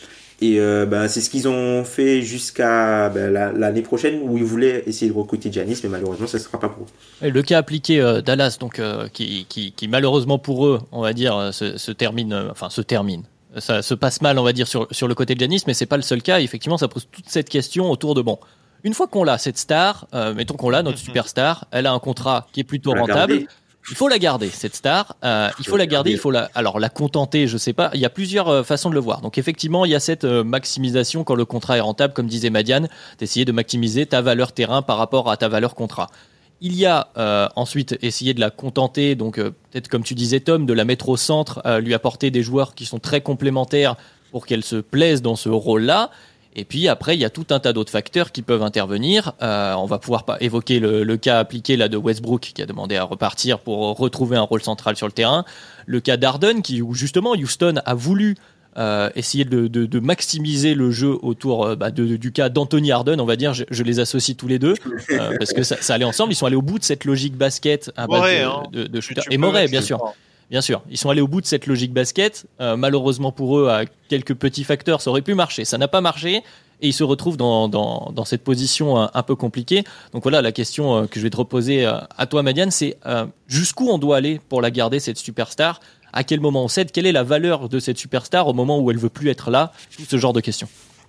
Et euh, ben, c'est ce qu'ils ont fait jusqu'à ben, la, l'année prochaine où ils voulaient essayer de recruter Giannis, mais malheureusement ça ne sera pas pour eux. Et le cas appliqué euh, Dallas, donc euh, qui, qui, qui malheureusement pour eux, on va dire, euh, se, se termine, euh, enfin se termine. Ça se passe mal, on va dire, sur, sur le côté de Giannis, mais c'est pas le seul cas. Effectivement, ça pose toute cette question autour de bon. Une fois qu'on l'a, cette star, euh, mettons qu'on l'a, notre superstar, elle a un contrat qui est plutôt La rentable. garder. Il faut la garder, cette star. Euh, il faut la garder, il faut la, alors la contenter, je sais pas. Il y a plusieurs euh, façons de le voir. Donc effectivement, il y a cette euh, maximisation quand le contrat est rentable, comme disait Madiane, d'essayer de maximiser ta valeur terrain par rapport à ta valeur contrat. Il y a euh, ensuite essayer de la contenter, donc euh, peut-être comme tu disais Tom, de la mettre au centre, euh, lui apporter des joueurs qui sont très complémentaires pour qu'elle se plaise dans ce rôle-là. Et puis après, il y a tout un tas d'autres facteurs qui peuvent intervenir. Euh, on va pouvoir pas évoquer le, le cas appliqué là de Westbrook qui a demandé à repartir pour retrouver un rôle central sur le terrain. Le cas d'Harden qui, où justement Houston a voulu euh, essayer de, de, de maximiser le jeu autour euh, bah, de, du cas d'Anthony Harden, on va dire. Je, je les associe tous les deux euh, parce que ça, ça allait ensemble. Ils sont allés au bout de cette logique basket à base Morey, de, hein. de, de shooter. Tu- tu Et peux Morey, mettre bien le sûr. point. Bien sûr, ils sont allés au bout de cette logique basket. Euh, malheureusement pour eux, à quelques petits facteurs, ça aurait pu marcher. Ça n'a pas marché et ils se retrouvent dans, dans, dans cette position un, un peu compliquée. Donc voilà, la question euh, que je vais te reposer euh, à toi, Madiane, c'est euh, jusqu'où on doit aller pour la garder, cette superstar? À quel moment on cède? Quelle est la valeur de cette superstar au moment où elle veut plus être là? Tout ce genre de questions.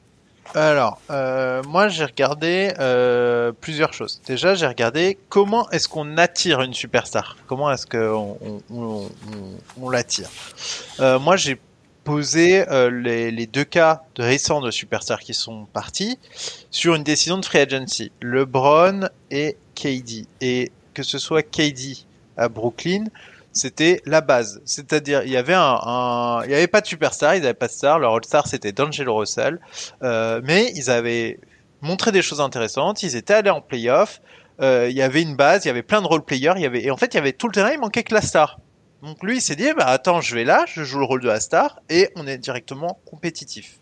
Alors, euh, moi j'ai regardé euh, plusieurs choses. Déjà, j'ai regardé comment est-ce qu'on attire une superstar. Comment est-ce qu'on on, on, on, on l'attire. Euh, moi, j'ai posé euh, les, les deux cas de récents de superstars qui sont partis sur une décision de free agency. LeBron et K D. Et que ce soit K D à Brooklyn, c'était la base. C'est-à-dire, il y avait un, un, il y avait pas de superstar, ils n'avaient pas de star. Leur all-star, c'était D'Angelo Russell. Euh, mais ils avaient montré des choses intéressantes. Ils étaient allés en playoff. Euh, il y avait une base, il y avait plein de role-players. Il y avait, et en fait, il y avait tout le terrain, il manquait que la star. Donc lui, il s'est dit, bah attends, je vais là, je joue le rôle de la star, et on est directement compétitif.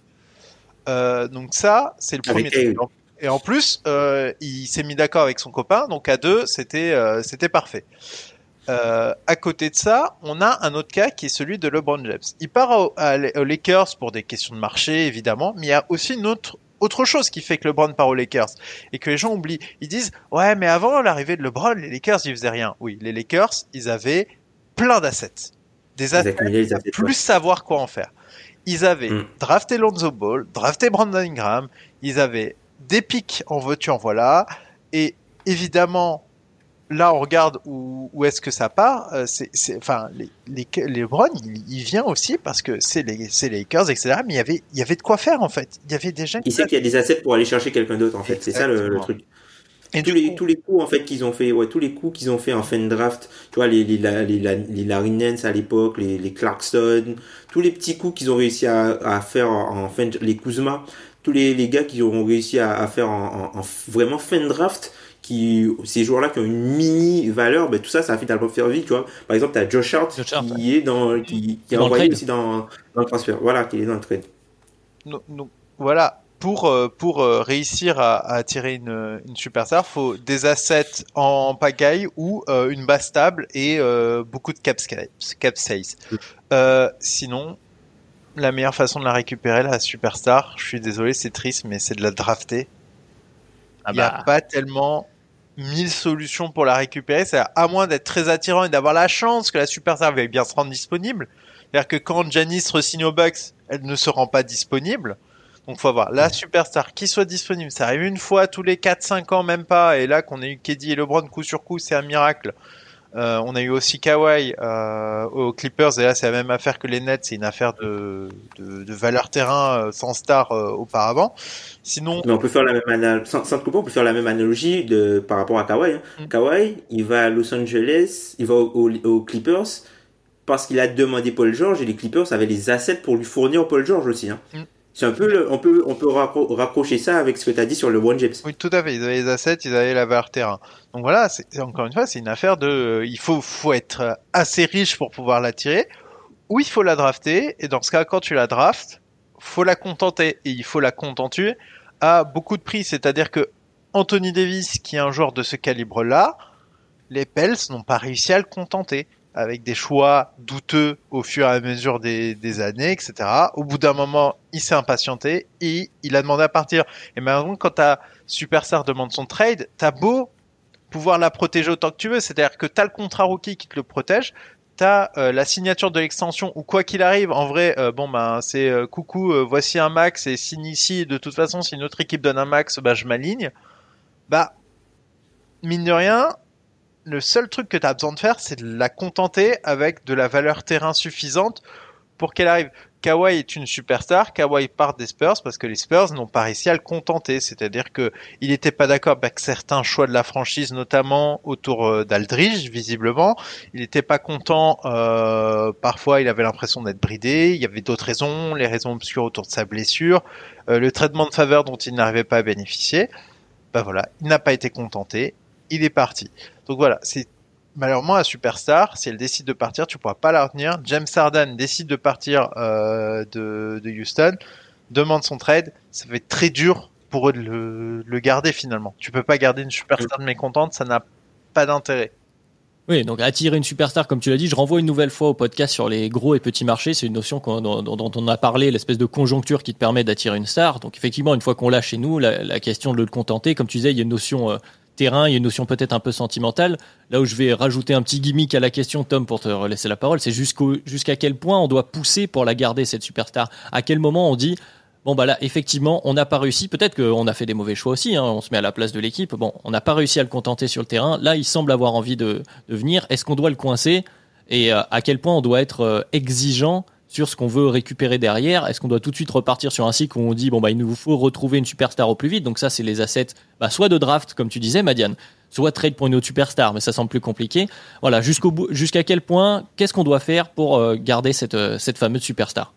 Euh, donc ça, c'est le premier Avec truc. elle. Et en plus, euh, il s'est mis d'accord avec son copain, donc à deux, c'était euh, c'était parfait. Euh, à côté de ça, on a un autre cas qui est celui de LeBron James. Il part au- à- aux Lakers pour des questions de marché, évidemment, mais il y a aussi une autre autre chose qui fait que LeBron part aux Lakers et que les gens oublient. Ils disent ouais, mais avant l'arrivée de LeBron, les Lakers ils faisaient rien. Oui, les Lakers, ils avaient plein d'assets, des Ils assets, accumulaient les assets, plus ouais. savoir quoi en faire. Ils avaient Mm. drafté Lonzo Ball, drafté Brandon Ingram, ils avaient des pics en veux-tu en voilà, et évidemment, là on regarde où, où est-ce que ça part. Euh, c'est, c'est, enfin, les, les, les LeBron, il, il vient aussi parce que c'est les, c'est les Lakers, et cetera. Mais il y avait, il y avait de quoi faire en fait. Il y avait des gens. Il sait qu'il y a des assets pour aller chercher quelqu'un d'autre en fait. C'est ça le, le Exactement. truc. Et tous du les coup, tous les coups en fait qu'ils ont fait, ouais, tous les coups qu'ils ont fait en fin de draft, tu vois les les la- les, la- les Larry Nance à l'époque, les les Clarkson, tous les petits coups qu'ils ont réussi à à faire en, en fin de, les Kuzma, tous les les gars qui auront réussi à, à faire en, en, en vraiment fin de draft, qui ces joueurs-là qui ont une mini valeur, ben tout ça ça a finalement faire vite, tu vois. Par exemple, t'as Josh Hart Josh Hart, ouais. qui est dans qui qui Qui est est dans le envoyé trade. aussi dans dans le transfert. Voilà, qui est dans le trade. no- no- voilà. Pour, euh, pour euh, réussir à, à attirer une, une superstar, faut des assets en pagaille ou euh, une base stable et euh, beaucoup de cap, sca- cap space. Euh, sinon, la meilleure façon de la récupérer, la superstar, je suis désolé, c'est triste, mais c'est de la drafter. Ah Il n'y a bah, pas tellement mille solutions pour la récupérer. C'est à moins d'être très attirant et d'avoir la chance que la superstar veuille bien se rendre disponible. C'est-à-dire que quand Janice re-signe aux Bucks, elle ne se rend pas disponible. Donc faut avoir la superstar qui soit disponible. Ça arrive une fois tous les quatre cinq ans, même pas. Et là, qu'on ait eu K D et LeBron coup sur coup, c'est un miracle. Euh, on a eu aussi Kawhi euh, aux Clippers, et là c'est la même affaire que les Nets, c'est une affaire de, de, de valeur terrain euh, sans star euh, auparavant. Sinon, Mais on peut faire la même analogie, sans, sans te couper, on peut faire la même analogie de, par rapport à Kawhi, hein. mm, Kawhi, il va à Los Angeles, il va aux, aux- aux Clippers parce qu'il a demandé Paul George et les Clippers avaient les assets pour lui fournir Paul George aussi, hein. mm, C'est un peu le- on peut, on peut raccro- raccrocher ça avec ce que tu as dit sur le LeBron James. oui, tout à fait. Ils avaient les assets, ils avaient la valeur terrain. Donc voilà, c'est encore une fois, c'est une affaire de, euh, il faut, faut être assez riche pour pouvoir l'attirer, ou il faut la drafter. Et dans ce cas, quand tu la draftes, faut la contenter, et il faut la contenter à beaucoup de prix. C'est-à-dire que Anthony Davis, qui est un joueur de ce calibre-là, les Pels n'ont pas réussi à le contenter, avec des choix douteux au fur et à mesure des, des années, et cetera. Au bout d'un moment, il s'est impatienté et il a demandé à partir. Et maintenant, quand ta superstar demande son trade, t'as beau pouvoir la protéger autant que tu veux, c'est-à-dire que t'as le contrat rookie qui te le protège, t'as euh, la signature de l'extension, ou quoi qu'il arrive, en vrai, euh, bon ben c'est euh, coucou, euh, voici un max et signe ici. De toute façon, si une autre équipe donne un max, bah je m'aligne. Bah mine de rien, le seul truc que tu as besoin de faire, c'est de la contenter avec de la valeur terrain suffisante pour qu'elle arrive. Kawhi est une superstar, Kawhi part des Spurs parce que les Spurs n'ont pas réussi à le contenter. C'est-à-dire que il n'était pas d'accord avec certains choix de la franchise, notamment autour d'Aldridge, visiblement. Il n'était pas content, euh, parfois il avait l'impression d'être bridé, il y avait d'autres raisons, les raisons obscures autour de sa blessure, euh, le traitement de faveur dont il n'arrivait pas à bénéficier. Ben voilà, il n'a pas été contenté, il est parti. Donc voilà, c'est malheureusement la superstar, si elle décide de partir, tu pourras pas la retenir. James Harden décide de partir euh, de, de Houston, demande son trade, ça va être très dur pour eux de le, le garder finalement. Tu peux pas garder une superstar de mécontente, ça n'a pas d'intérêt. oui, donc attirer une superstar, comme tu l'as dit, je renvoie une nouvelle fois au podcast sur les gros et petits marchés. C'est une notion qu'on- dont, dont on a parlé, l'espèce de conjoncture qui te permet d'attirer une star. Donc effectivement, une fois qu'on l'a chez nous, la, la question de le contenter, comme tu disais, il y a une notion euh, terrain, il y a une notion peut-être un peu sentimentale. Là où je vais rajouter un petit gimmick à la question, Tom, pour te laisser la parole, c'est jusqu'au, jusqu'à quel point on doit pousser pour la garder, cette superstar. À quel moment on dit... Bon bah là effectivement on n'a pas réussi, peut-être qu'on a fait des mauvais choix aussi, hein, on se met à la place de l'équipe, bon on n'a pas réussi à le contenter sur le terrain, là il semble avoir envie de, de venir, est-ce qu'on doit le coincer et euh, à quel point on doit être euh, exigeant sur ce qu'on veut récupérer derrière, est-ce qu'on doit tout de suite repartir sur un cycle où on dit bon bah il nous faut retrouver une superstar au plus vite, donc ça c'est les assets bah, soit de draft comme tu disais Madiane, soit trade pour une autre superstar, mais ça semble plus compliqué, voilà jusqu'au bout, jusqu'à quel point, qu'est-ce qu'on doit faire pour euh, garder cette, euh, cette fameuse superstar?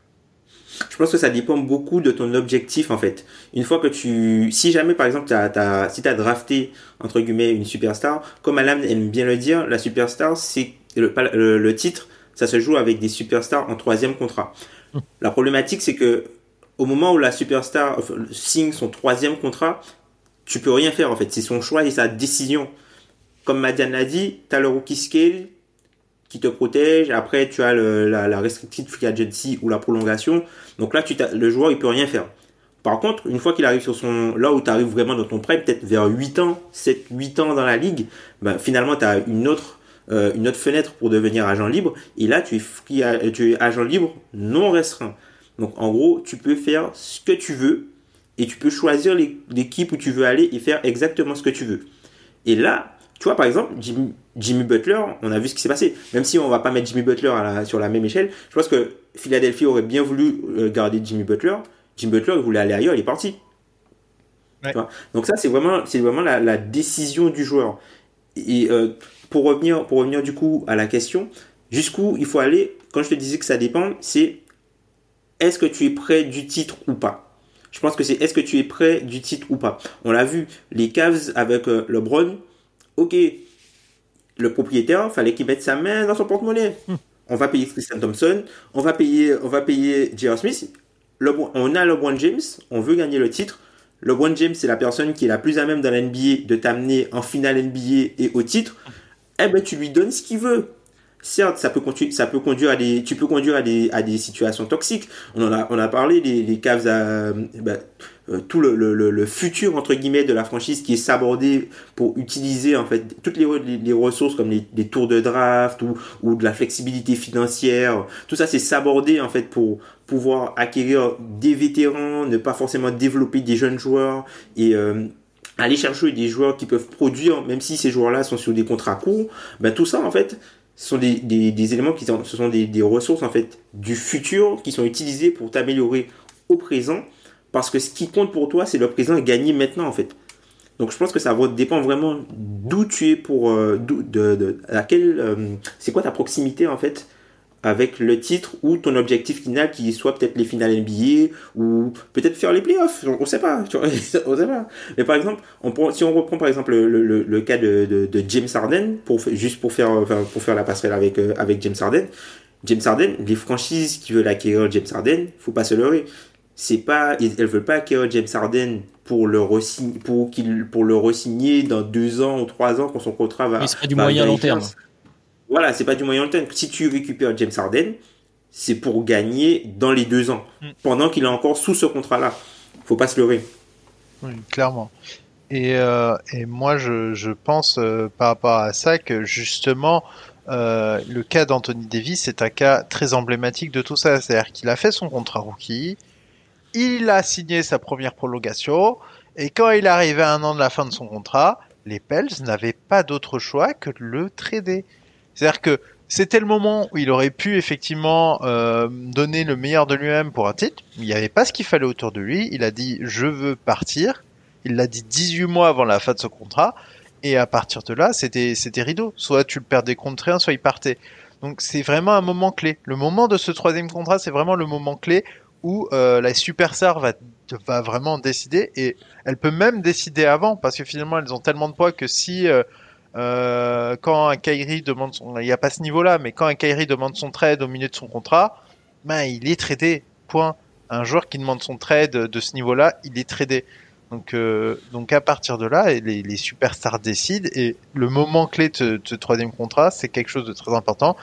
Je pense que ça dépend beaucoup de ton objectif en fait. Une fois que tu, si jamais par exemple t'as, t'as, si t'as drafté entre guillemets une superstar, comme Alan aime bien le dire, la superstar c'est le, le, le titre, ça se joue avec des superstars en troisième contrat. La problématique c'est que au moment où la superstar enfin, signe son troisième contrat, tu peux rien faire en fait. C'est son choix et sa décision. Comme Madiane l'a dit, t'as le rookie scale qui te protège. Après, tu as le, la, la restricted free agency ou la prolongation. Donc là, tu le joueur, il peut rien faire. Par contre, une fois qu'il arrive sur son, là où tu arrives vraiment dans ton prime, peut-être vers huit ans, sept, huit ans dans la ligue, ben, finalement, tu as une autre, euh, une autre fenêtre pour devenir agent libre. Et là, tu es, free, tu es agent libre non restreint. Donc, en gros, tu peux faire ce que tu veux et tu peux choisir l'équipe où tu veux aller et faire exactement ce que tu veux. Et là, tu vois, par exemple, Jimmy, Jimmy Butler, on a vu ce qui s'est passé. Même si on va pas mettre Jimmy Butler à la, sur la même échelle, je pense que Philadelphie aurait bien voulu garder Jimmy Butler. Jimmy Butler, il voulait aller ailleurs, il est parti. Ouais. Tu vois. Donc ça, c'est vraiment, c'est vraiment la, la décision du joueur. Et euh, pour revenir, pour revenir du coup à la question, jusqu'où il faut aller, quand je te disais que ça dépend, c'est est-ce que tu es près du titre ou pas? Je pense que c'est est-ce que tu es près du titre ou pas? On l'a vu, les Cavs avec euh, LeBron, ok, le propriétaire, fallait qu'il mette sa main dans son porte-monnaie. Hum. On va payer Tristan Thompson, on va payer, on va payer J R. Smith. LeBron, on a LeBron James, on veut gagner le titre. LeBron James, c'est la personne qui est la plus à même dans la N B A de t'amener en finale N B A et au titre. Eh ben, tu lui donnes ce qu'il veut. Certes, ça peut conduire, ça peut conduire à des, tu peux conduire à des, à des situations toxiques. On en a, on a parlé, les, les Cavs, à, bah, euh, tout le, le, le futur, entre guillemets, de la franchise qui est sabordé pour utiliser, en fait, toutes les, les, les ressources comme les, les tours de draft ou, ou de la flexibilité financière. Tout ça, c'est sabordé, en fait, pour pouvoir acquérir des vétérans, ne pas forcément développer des jeunes joueurs et, euh, aller chercher des joueurs qui peuvent produire, même si ces joueurs-là sont sur des contrats courts. Ben, tout ça, en fait, ce sont des, des, des éléments qui sont, ce sont des, des ressources en fait du futur qui sont utilisées pour t'améliorer au présent, parce que ce qui compte pour toi c'est le présent et gagner maintenant en fait. Donc je pense que ça dépend vraiment d'où tu es pour euh, d'où, de, de à quel euh, c'est quoi ta proximité en fait avec le titre ou ton objectif final qui soit peut-être les finales N B A ou peut-être faire les playoffs, on, on sait pas, tu vois, on sait pas. Mais par exemple, on prend, si on reprend par exemple le, le, le cas de, de, de James Harden, pour, juste pour faire, enfin, pour faire la passerelle avec, euh, avec James Harden, James Harden, les franchises qui veulent acquérir James Harden, faut pas se leurrer. C'est pas, elles veulent pas acquérir James Harden pour le re-signer, pour qu'il, pour le re-signer dans deux ans ou trois ans quand son contrat va. Mais c'est pas du moyen long terme. Voilà, c'est pas du moyen terme. Si tu récupères James Harden, c'est pour gagner dans les deux ans, mm. pendant qu'il est encore sous ce contrat-là. Faut pas se leurrer. Oui, clairement. Et, euh, et moi, je, je pense euh, par rapport à ça que justement, euh, le cas d'Anthony Davis est un cas très emblématique de tout ça. C'est-à-dire qu'il a fait son contrat rookie, il a signé sa première prolongation, et quand il est arrivé à un an de la fin de son contrat, les Pels n'avaient pas d'autre choix que de le trader. C'est-à-dire que c'était le moment où il aurait pu effectivement euh, donner le meilleur de lui-même pour un titre. Il n'y avait pas ce qu'il fallait autour de lui. Il a dit « je veux partir ». Il l'a dit dix-huit mois avant la fin de ce contrat. Et à partir de là, c'était c'était rideau. Soit tu le perdais contre rien, soit il partait. Donc c'est vraiment un moment clé. Le moment de ce troisième contrat, c'est vraiment le moment clé où euh, la superstar va, va vraiment décider. Et elle peut même décider avant, parce que finalement, elles ont tellement de poids que si... Euh, Euh, quand un Kyrie demande son, il n'y a pas ce niveau-là, mais quand un Kyrie demande son trade au milieu de son contrat, ben il est tradé. Point. Un joueur qui demande son trade de ce niveau-là, il est tradé. Donc, euh, donc à partir de là, les, les superstars décident et le moment clé de ce troisième contrat, c'est quelque chose de très important.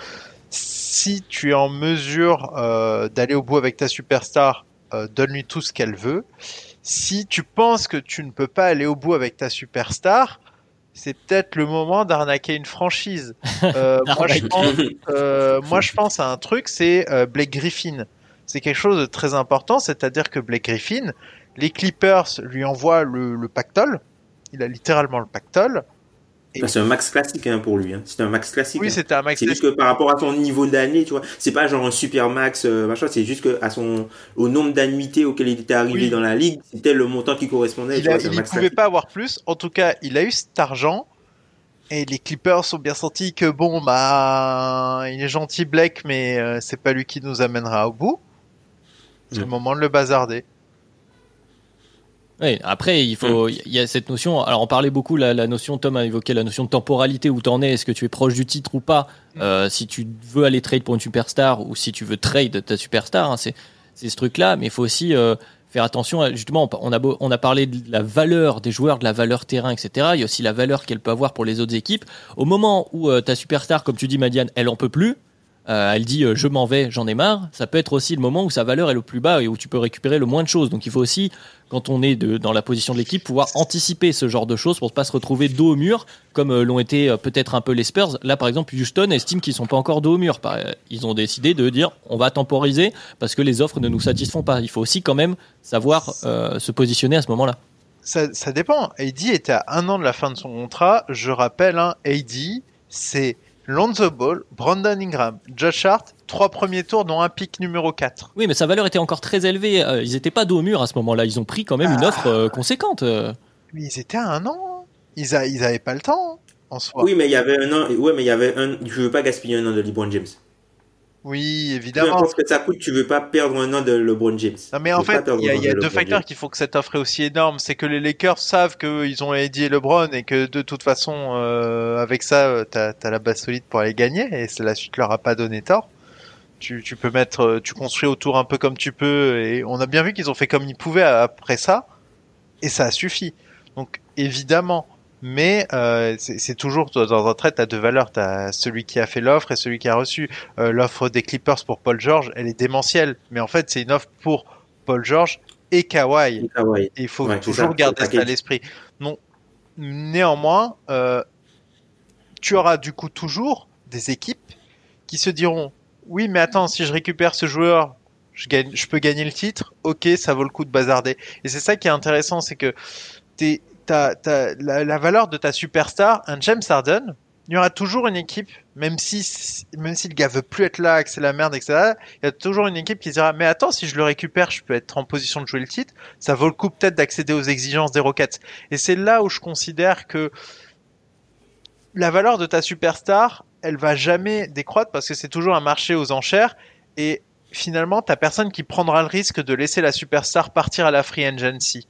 Si tu es en mesure euh, d'aller au bout avec ta superstar, euh, donne-lui tout ce qu'elle veut. Si tu penses que tu ne peux pas aller au bout avec ta superstar, c'est peut-être le moment d'arnaquer une franchise. Euh, moi, je pense, euh, moi, je pense à un truc, c'est euh, Blake Griffin. C'est quelque chose de très important, c'est-à-dire que Blake Griffin, les Clippers lui envoient le, le pactole. Il a littéralement le pactole. Et... C'est un max classique hein, pour lui. Hein. C'est un max classique. Oui, hein. c'était un max c'est classique. juste que par rapport à son niveau d'année, tu vois, c'est pas genre un super max, euh, machin. C'est juste que à son, au nombre d'annuités auquel il était arrivé oui. dans la ligue, c'était le montant qui correspondait. Il ne pouvait pas avoir plus. En tout cas, il a eu cet argent. Et les Clippers ont bien senti que bon, bah, il est gentil Blake, mais euh, c'est pas lui qui nous amènera au bout. C'est mmh. le moment de le bazarder. Oui, après, il faut, il mmh. y a cette notion. Alors, on parlait beaucoup, la, la notion, Tom a évoqué la notion de temporalité, où t'en es, est-ce que tu es proche du titre ou pas, mmh. euh, si tu veux aller trade pour une superstar ou si tu veux trade ta superstar, hein, c'est, c'est ce truc-là, mais il faut aussi euh, faire attention. Justement, on a, beau, on a parlé de la valeur des joueurs, de la valeur terrain, et cetera. Il y a aussi la valeur qu'elle peut avoir pour les autres équipes. Au moment où euh, ta superstar, comme tu dis, Madiane, elle en peut plus, Euh, elle dit euh, je m'en vais, j'en ai marre. Ça peut être aussi le moment où sa valeur est le plus bas et où tu peux récupérer le moins de choses. Donc il faut aussi, quand on est de, dans la position de l'équipe, pouvoir anticiper ce genre de choses pour ne pas se retrouver dos au mur, comme euh, l'ont été euh, peut-être un peu les Spurs. Là par exemple, Houston estime qu'ils ne sont pas encore dos au mur. Ils ont décidé de dire on va temporiser parce que les offres ne nous satisfont pas. Il faut aussi quand même savoir euh, se positionner à ce moment-là. Ça, ça dépend. A D était à un an de la fin de son contrat. Je rappelle, hein, A D, c'est Lonzo Ball, Brandon Ingram, Josh Hart, trois premiers tours dont un pick numéro quatre. Oui, mais sa valeur était encore très élevée. Euh, ils n'étaient pas dos au mur à ce moment-là. Ils ont pris quand même ah. une offre euh, conséquente. Euh. Mais ils étaient à un an. Ils, a, ils avaient pas le temps en soi. Oui, mais il y avait un an. Ouais, mais il y avait un. Je veux pas gaspiller un an de LeBron James. Oui, évidemment. Peu importe ce que ça coûte, tu veux pas perdre un an de LeBron James. Non, mais en fait, il y a, y a deux facteurs James. Qui font que cette offre est aussi énorme. C'est que les Lakers savent qu'ils ont Eddie et LeBron et que de toute façon, euh, avec ça, t'as, t'as la base solide pour aller gagner et la suite leur a pas donné tort. Tu, tu peux mettre, tu construis autour un peu comme tu peux et on a bien vu qu'ils ont fait comme ils pouvaient après ça et ça a suffi. Donc, évidemment. Mais euh, c'est, c'est toujours dans un trade, t'as deux valeurs, t'as celui qui a fait l'offre et celui qui a reçu. Euh, l'offre des Clippers pour Paul George, elle est démentielle, mais en fait c'est une offre pour Paul George et Kawhi. Et Kawhi. Et il faut ouais, toujours ça, garder ça à l'esprit. Non, néanmoins, euh, tu auras du coup toujours des équipes qui se diront oui, mais attends, si je récupère ce joueur, je gagne, je peux gagner le titre. Ok, ça vaut le coup de bazarder. Et c'est ça qui est intéressant, c'est que t'es T'as, t'as la, la valeur de ta superstar, un James Harden, il y aura toujours une équipe, même si, même si le gars veut plus être là, que c'est la merde, et cetera. Il y a toujours une équipe qui dira, mais attends, si je le récupère, je peux être en position de jouer le titre. Ça vaut le coup peut-être d'accéder aux exigences des Rockets. Et c'est là où je considère que la valeur de ta superstar, elle va jamais décroître parce que c'est toujours un marché aux enchères et finalement, t'as personne qui prendra le risque de laisser la superstar partir à la free agency.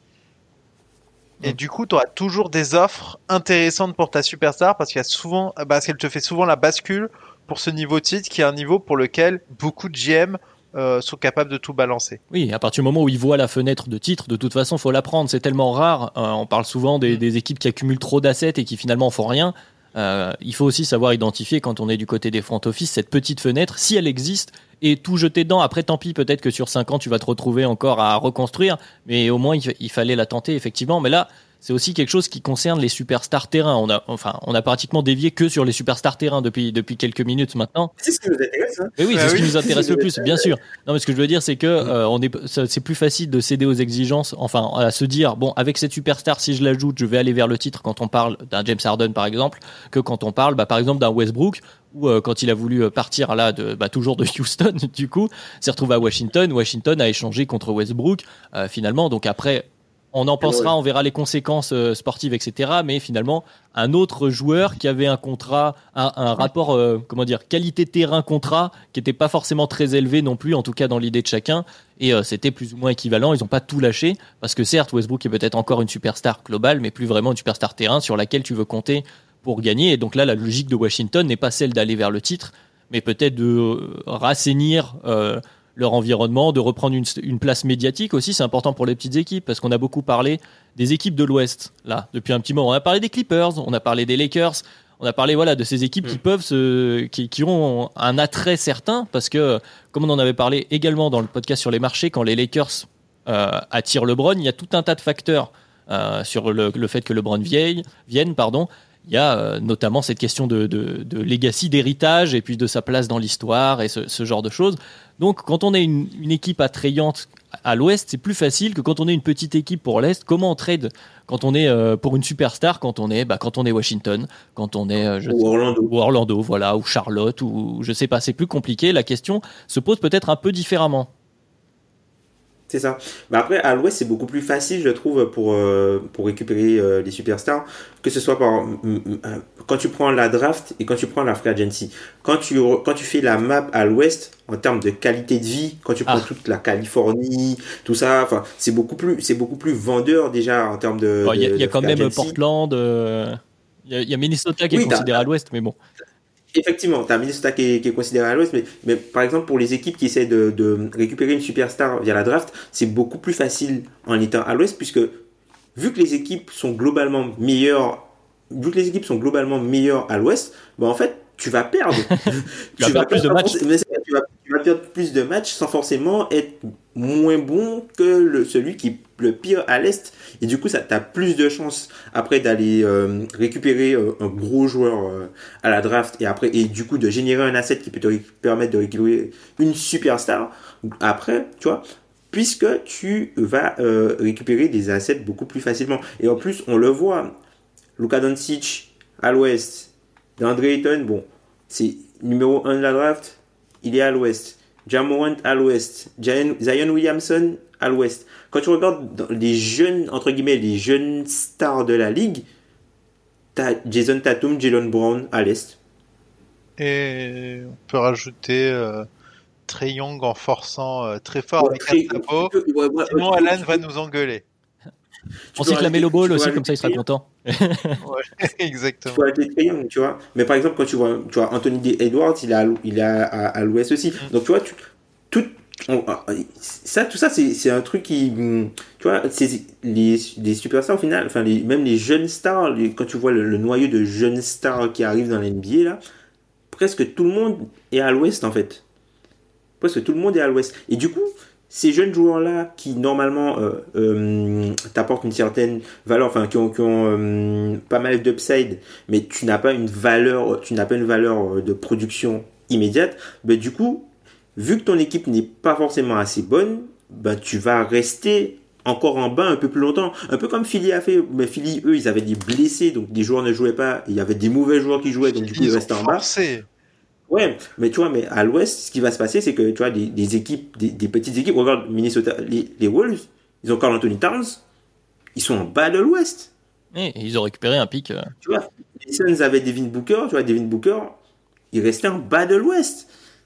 Et du coup, tu auras toujours des offres intéressantes pour ta superstar parce qu'il y a souvent, parce qu'elle te fait souvent la bascule pour ce niveau de titre qui est un niveau pour lequel beaucoup de G M euh, sont capables de tout balancer. Oui, à partir du moment où ils voient la fenêtre de titre, de toute façon, faut la prendre. C'est tellement rare. Euh, on parle souvent des, mmh. des équipes qui accumulent trop d'assets et qui finalement font rien. Euh, il faut aussi savoir identifier quand on est du côté des front office cette petite fenêtre, si elle existe, et tout jeter dedans. Après, tant pis, peut-être que sur cinq ans, tu vas te retrouver encore à reconstruire, mais au moins, il, il fallait la tenter, effectivement. Mais là, c'est aussi quelque chose qui concerne les superstars terrain. On a, enfin, on a pratiquement dévié que sur les superstars terrain depuis, depuis quelques minutes maintenant. C'est ce qui nous intéresse, hein. Mais oui, c'est ah ce oui. qui nous intéresse le plus, bien sûr. Non, mais ce que je veux dire, c'est que euh, on est, c'est plus facile de céder aux exigences, enfin, à se dire, bon, avec cette superstar, si je l'ajoute, je vais aller vers le titre quand on parle d'un James Harden, par exemple, que quand on parle, bah, par exemple, d'un Westbrook, ou euh, quand il a voulu partir là, de, bah, toujours de Houston, du coup, s'est retrouvé à Washington. Washington a échangé contre Westbrook, euh, finalement. Donc après, on en pensera, on verra les conséquences euh, sportives, et cetera. Mais finalement, un autre joueur qui avait un contrat, un, un rapport, euh, comment dire, qualité terrain-contrat, qui n'était pas forcément très élevé non plus, en tout cas dans l'idée de chacun. Et euh, c'était plus ou moins équivalent. Ils n'ont pas tout lâché. Parce que certes, Westbrook est peut-être encore une superstar globale, mais plus vraiment une superstar terrain sur laquelle tu veux compter pour gagner. Et donc là, la logique de Washington n'est pas celle d'aller vers le titre, mais peut-être de euh, rassainir euh, leur environnement, de reprendre une, une place médiatique aussi. C'est important pour les petites équipes parce qu'on a beaucoup parlé des équipes de l'Ouest là depuis un petit moment. On a parlé des Clippers, on a parlé des Lakers, on a parlé voilà de ces équipes mmh. qui peuvent se, qui, qui ont un attrait certain parce que comme on en avait parlé également dans le podcast sur les marchés, quand les Lakers euh, attirent LeBron, il y a tout un tas de facteurs euh, sur le, le fait que LeBron vieille, vienne, pardon. Il y a euh, notamment cette question de, de, de legacy, d'héritage, et puis de sa place dans l'histoire, et ce, ce genre de choses. Donc, quand on est une, une équipe attrayante à l'Ouest, c'est plus facile que quand on est une petite équipe pour l'Est. Comment on trade quand on est euh, pour une superstar, quand on est, bah, quand on est Washington, quand on est euh, je ou, sais, Orlando. ou Orlando, voilà, ou Charlotte, ou je sais pas, c'est plus compliqué. La question se pose peut-être un peu différemment. C'est ça. Mais après, à l'Ouest, c'est beaucoup plus facile, je trouve, pour, euh, pour récupérer euh, les superstars, que ce soit par, euh, quand tu prends la draft et quand tu prends la free agency. Quand tu, quand tu fais la map à l'Ouest, en termes de qualité de vie, quand tu prends ah. toute la Californie, tout ça, enfin, c'est beaucoup plus, c'est beaucoup plus vendeur déjà en termes de. Il y a, y a quand même agency. Portland, il euh, y, y a Minnesota qui oui, est considéré à l'Ouest, mais bon. Effectivement, tu as Minnesota qui est, qui est considéré à l'Ouest, mais, mais par exemple pour les équipes qui essaient de, de récupérer une superstar via la draft, c'est beaucoup plus facile en étant à l'Ouest puisque vu que les équipes sont globalement meilleures, vu que les équipes sont globalement meilleures à l'Ouest, ben en fait tu vas perdre. tu, tu vas perdre plus de matchs. Mais tu vas, tu vas perdre plus de matchs sans forcément être moins bon que le, celui qui est le pire à l'Est. Et du coup, ça t'as plus de chances après d'aller euh, récupérer euh, un gros joueur euh, à la draft et après et du coup de générer un asset qui peut te ré- permettre de récupérer une superstar après, tu vois. Puisque tu vas euh, récupérer des assets beaucoup plus facilement. Et en plus, on le voit, Luka Doncic à l'Ouest, DeAndre Ayton, bon, c'est numéro un de la draft, il est à l'ouest. Ja Morant à l'ouest. Zion, Zion Williamson à l'ouest. Quand tu regardes les jeunes, entre guillemets, les jeunes stars de la ligue, t'as Jason Tatum, Jaylen Brown à l'est. Et on peut rajouter euh, Trae Young en forçant euh, très fort Ouais, avec très- un chapeau. ouais, ouais, ouais, Sinon, tu peux- Alan tu va peux- nous engueuler. tu On peux cite la rajouter- Melo Ball tu peux aussi, comme ça il sera rajouter- content. Ouais, exactement. Tu vois, des Trae Young, tu vois. Mais par exemple, quand tu vois, tu vois Anthony Edwards, il est à, l'ou- il est à, à, à l'ouest aussi. Mm. Donc, tu vois, tu, tout, on- ça, tout ça, c'est, c'est un truc qui, hum, tu vois, c'est les, les superstars au final, enfin, les, même les jeunes stars, les- quand tu vois le, le noyau de jeunes stars qui arrivent dans la N B A, là, presque tout le monde est à l'ouest, en fait. Presque tout le monde est à l'ouest. Et du coup, ces jeunes joueurs-là qui, normalement, euh, euh, t'apportent une certaine valeur, enfin, qui ont, qui ont euh, pas mal d'upside, mais tu n'as pas une valeur, tu n'as pas une valeur de production immédiate, ben, du coup, vu que ton équipe n'est pas forcément assez bonne, ben, tu vas rester encore en bas un peu plus longtemps. Un peu comme Philly a fait. Mais Philly, eux, ils avaient des blessés, donc des joueurs ne jouaient pas. Il y avait des mauvais joueurs qui jouaient, donc du coup, ils Ils ont restaient en bas. forcé. Ouais, mais tu vois, mais à l'ouest, ce qui va se passer, c'est que tu vois, des, des équipes, des, des petites équipes, regarde Minnesota, les, les Wolves, ils ont Karl Anthony Towns, ils sont en bas de l'ouest. Et ils ont récupéré un pic. euh, Tu vois, les Suns avaient Devin Booker, tu vois, Devin Booker, il restait en bas de l'ouest.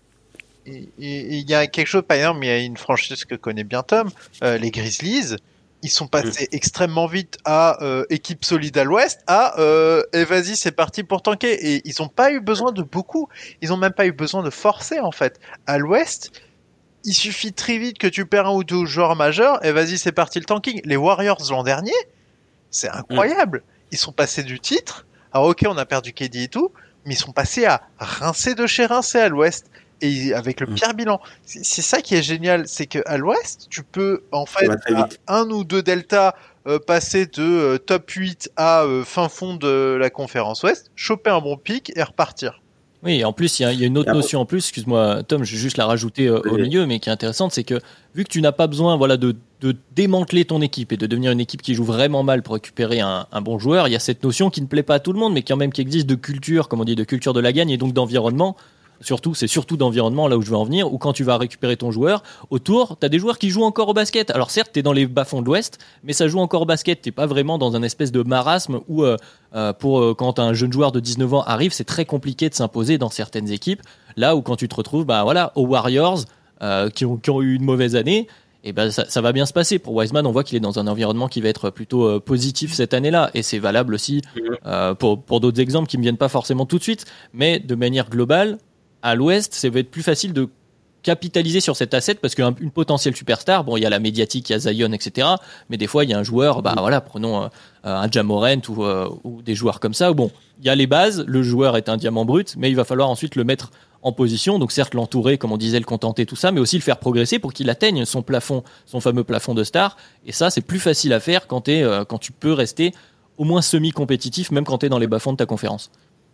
Et- et- Il y a quelque chose, par exemple, il y a une franchise que connaît bien Tom, euh, les Grizzlies. Ils sont passés extrêmement vite à euh, équipe solide à l'ouest, à euh, et vas-y, c'est parti pour tanker. Et ils n'ont pas eu besoin de beaucoup. Ils n'ont même pas eu besoin de forcer, en fait. À l'ouest, il suffit très vite que tu perds un ou deux joueurs majeurs, et vas-y, c'est parti le tanking. Les Warriors l'an dernier, c'est incroyable. Ils sont passés du titre. Alors, ok, on a perdu K D et tout, mais ils sont passés à rincer de chez rincer à l'ouest. Et avec le Mm. pire bilan. C'est c'est ça qui est génial, c'est qu'à l'ouest, tu peux, en fait, va très à vite. un ou deux deltas, euh, passer de euh, top huit à euh, fin fond de la conférence ouest, choper un bon pic et repartir. Oui, et en plus, il y, a- il y a une autre Et après- notion en plus, excuse-moi Tom, je vais juste la rajouter euh, au Oui. milieu, mais qui est intéressante, c'est que vu que tu n'as pas besoin voilà, de, de démanteler ton équipe et de devenir une équipe qui joue vraiment mal pour récupérer un, un bon joueur, il y a cette notion qui ne plaît pas à tout le monde, mais quand même qui existe de culture, comme on dit, de culture de la gagne et donc d'environnement. Surtout, c'est surtout d'environnement là où je veux en venir, où quand tu vas récupérer ton joueur, autour, tu as des joueurs qui jouent encore au basket. Alors certes, tu es dans les bas-fonds de l'Ouest, mais ça joue encore au basket. Tu pas vraiment dans un espèce de marasme où, euh, euh, pour, euh, quand un jeune joueur de dix-neuf ans arrive, c'est très compliqué de s'imposer dans certaines équipes. Là où quand tu te retrouves bah, voilà, aux Warriors, euh, qui, ont, qui ont eu une mauvaise année, et ben ça, ça va bien se passer. Pour Wiseman, on voit qu'il est dans un environnement qui va être plutôt euh, positif cette année-là. Et c'est valable aussi euh, pour, pour d'autres exemples qui ne me viennent pas forcément tout de suite. Mais de manière globale, à l'Ouest, ça va être plus facile de capitaliser sur cet asset parce qu'une potentielle superstar, bon, il y a la médiatique, il y a Zion, et cetera. Mais des fois, il y a un joueur, bah voilà, prenons euh, un Ja Morant ou, euh, ou des joueurs comme ça. Où, bon, il y a les bases, le joueur est un diamant brut, mais il va falloir ensuite le mettre en position. Donc certes, l'entourer, comme on disait, le contenter, tout ça, mais aussi le faire progresser pour qu'il atteigne son plafond, son fameux plafond de star. Et ça, c'est plus facile à faire quand, t'es, euh, quand tu peux rester au moins semi-compétitif, même quand tu es dans les bas-fonds de ta conférence.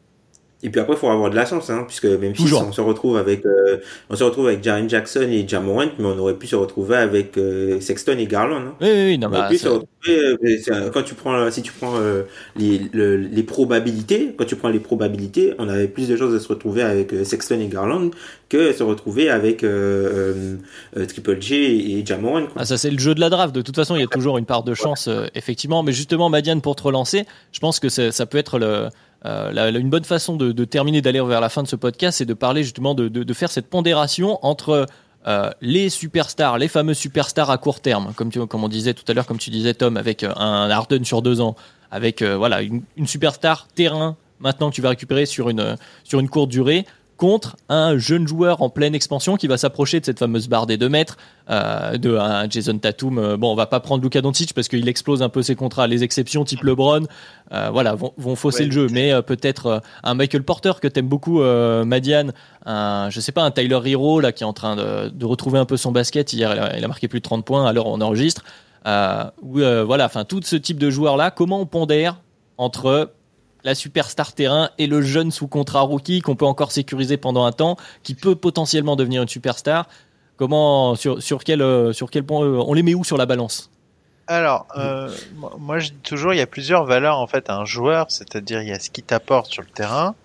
Et puis après, il faut avoir de la chance, hein, puisque même si Toujours. on se retrouve avec, euh, on se retrouve avec Jaren Jackson et Ja Morant, mais on aurait pu se retrouver avec euh, Sexton et Garland. Hein. Oui, oui, oui, non, On aurait bah, pu c'est- se retrouver, euh, c'est- quand tu prends, si tu prends euh, les, le- les probabilités, quand tu prends les probabilités, on avait plus de chances de se retrouver avec euh, Sexton et Garland que se retrouver avec euh, euh, Triple J et Ja Morant. Quoi. Ah, ça c'est le jeu de la draft. De toute façon, il y a toujours une part de chance, euh, effectivement. Mais justement, Madiane, pour te relancer, je pense que c'est- ça peut être le, euh, la- la- une bonne façon de, de terminer, d'aller vers la fin de ce podcast, c'est de parler justement de, de, de faire cette pondération entre euh, les superstars, les fameux superstars à court terme, comme, tu, comme on disait tout à l'heure, comme tu disais Tom, avec euh, un Harden sur deux ans, avec euh, voilà une, une superstar terrain maintenant que tu vas récupérer sur une, sur une courte durée, contre un jeune joueur en pleine expansion qui va s'approcher de cette fameuse barre des deux mètres, euh, de un Jason Tatum. Euh, bon, on va pas prendre Luka Doncic parce qu'il explose un peu ses contrats. Les exceptions type LeBron, euh, voilà, vont, vont fausser Ouais, le jeu. Mais euh, peut-être euh, un Michael Porter que t'aimes beaucoup, euh, Madiane, un, je sais pas, un Tyler Hero là qui est en train de, de retrouver un peu son basket. Hier, il a, il a marqué plus de trente points à l'heure où on enregistre. Euh, où, euh, voilà, enfin tout ce type de joueurs là, comment on pondère entre la superstar terrain et le jeune sous contrat rookie qu'on peut encore sécuriser pendant un temps, qui peut potentiellement devenir une superstar. Comment, sur, sur, quel, euh, sur quel point euh, on les met où sur la balance? Alors, euh, moi je dis toujours, il y a plusieurs valeurs en fait à un joueur, c'est-à-dire il y a ce qu'il t'apporte sur le terrain,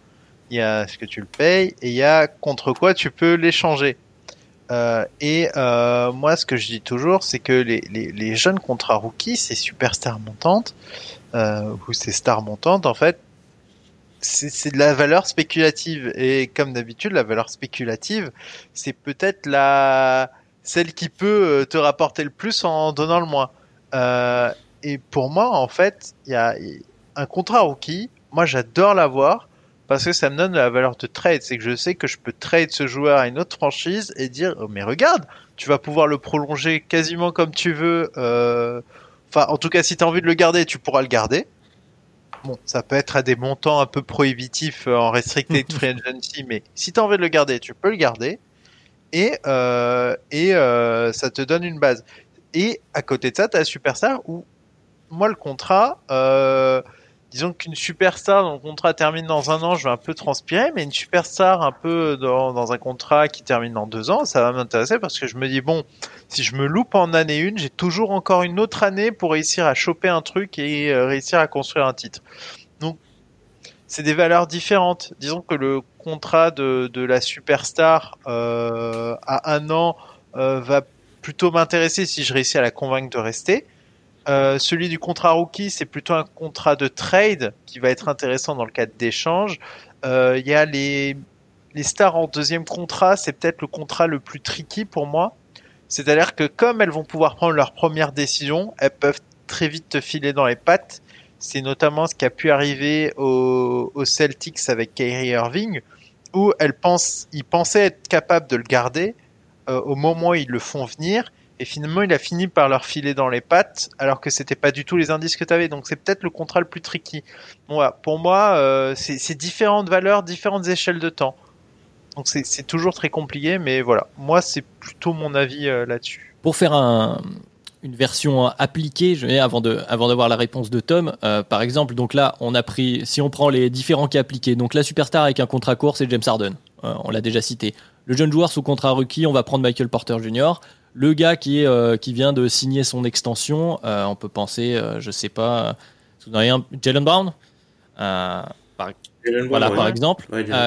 il y a ce que tu le payes et il y a contre quoi tu peux l'échanger. Euh, et euh, moi, ce que je dis toujours, c'est que les, les, les jeunes contrats rookies, ces superstars montantes euh, ou ces stars montantes, en fait, c'est, c'est de la valeur spéculative. Et comme d'habitude, la valeur spéculative, c'est peut-être la celle qui peut te rapporter le plus en donnant le moins. Euh, et pour moi, en fait, il y a un contrat rookie. Moi, j'adore l'avoir. Parce que ça me donne la valeur de trade, c'est que je sais que je peux trade ce joueur à une autre franchise et dire oh, mais regarde, tu vas pouvoir le prolonger quasiment comme tu veux. Euh... Enfin, en tout cas, si tu as envie de le garder, tu pourras le garder. Bon, ça peut être à des montants un peu prohibitifs en restricted free agency, mais si tu as envie de le garder, tu peux le garder. Et, euh, et euh, ça te donne une base. Et à côté de ça, tu as la superstar où moi, le contrat... Euh... Disons qu'une superstar dont le contrat termine dans un an, je vais un peu transpirer, mais une superstar un peu dans, dans un contrat qui termine dans deux ans, ça va m'intéresser parce que je me dis, bon, si je me loupe en année une, j'ai toujours encore une autre année pour réussir à choper un truc et euh, réussir à construire un titre. Donc, c'est des valeurs différentes. Disons que le contrat de, de la superstar euh, à un an euh, va plutôt m'intéresser si je réussis à la convaincre de rester. Euh, celui du contrat rookie, c'est plutôt un contrat de trade qui va être intéressant dans le cadre d'échange. Il euh, y a les, les stars en deuxième contrat, c'est peut-être le contrat le plus tricky pour moi. C'est-à-dire que comme elles vont pouvoir prendre leur première décision, elles peuvent très vite te filer dans les pattes. C'est notamment ce qui a pu arriver aux, aux Celtics avec Kyrie Irving, où elles pensent, ils pensaient être capables de le garder euh, au moment où ils le font venir. Et finalement, il a fini par leur filer dans les pattes, alors que c'était pas du tout les indices que tu avais. Donc, c'est peut-être le contrat le plus tricky. Bon, voilà. Pour moi, euh, c'est, c'est différentes valeurs, différentes échelles de temps. Donc, c'est, c'est toujours très compliqué, mais voilà. Moi, c'est plutôt mon avis euh, là-dessus. Pour faire un, une version appliquée, je vais, avant, de, avant d'avoir la réponse de Tom, euh, par exemple, donc là, on a pris, si on prend les différents cas appliqués, donc la superstar avec un contrat court, c'est James Harden. Euh, on l'a déjà cité. Le jeune joueur sous contrat rookie, on va prendre Michael Porter Junior Le gars qui, est, euh, qui vient de signer son extension, euh, on peut penser, euh, je sais pas, euh, rien, Jaylen Brown, euh, par, Jaylen voilà, Brown, par ouais. exemple. Ouais, euh,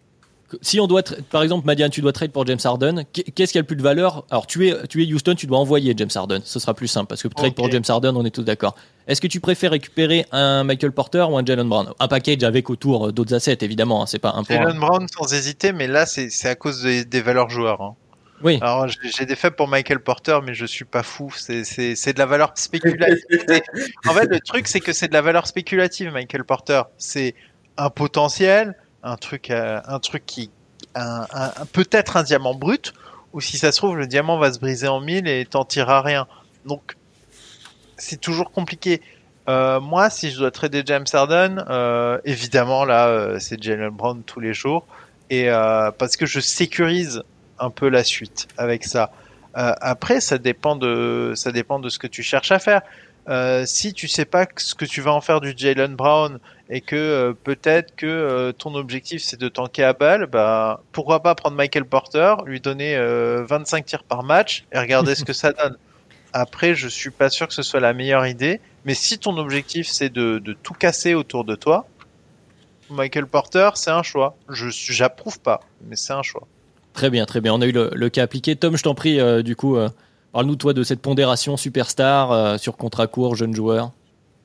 si on doit, tra- par exemple, Madiane, tu dois trade pour James Harden, qu'est-ce qui a le plus de valeur? Alors, tu es, tu es Houston, tu dois envoyer James Harden. Ce sera plus simple parce que trade okay. pour James Harden, on est tous d'accord. Est-ce que tu préfères récupérer un Michael Porter ou un Jaylen Brown? Un package avec autour d'autres assets, évidemment. Hein, c'est pas un point. Jaylen Brown sans hésiter, mais là, c'est, c'est à cause des, des valeurs joueurs. Hein. Oui. Alors j'ai, j'ai des faits pour Michael Porter, mais je suis pas fou. C'est, c'est, c'est de la valeur spéculative. En fait, le truc, c'est que c'est de la valeur spéculative, Michael Porter. C'est un potentiel, un truc, euh, un truc qui, un, un, peut-être un diamant brut, ou si ça se trouve, le diamant va se briser en mille et t'en tireras rien. Donc, c'est toujours compliqué. Euh, moi, si je dois trader James Harden, euh, évidemment, là, euh, c'est Jaylen Brown tous les jours, et euh, parce que je sécurise un peu la suite avec ça. Euh, après, ça dépend de, ça dépend de ce que tu cherches à faire. Euh, si tu sais pas ce que tu vas en faire du Jaylen Brown et que euh, peut-être que euh, ton objectif c'est de tanker à balle, bah pourquoi pas prendre Michael Porter, lui donner euh, vingt-cinq tirs par match et regarder ce que ça donne. Après, je suis pas sûr que ce soit la meilleure idée, mais si ton objectif c'est de, de tout casser autour de toi, Michael Porter c'est un choix. Je j'approuve pas, mais c'est un choix. Très bien, très bien. On a eu le, le cas appliqué. Tom, je t'en prie, euh, du coup, euh, parle-nous, toi, de cette pondération superstar euh, sur contrat court, jeune joueur.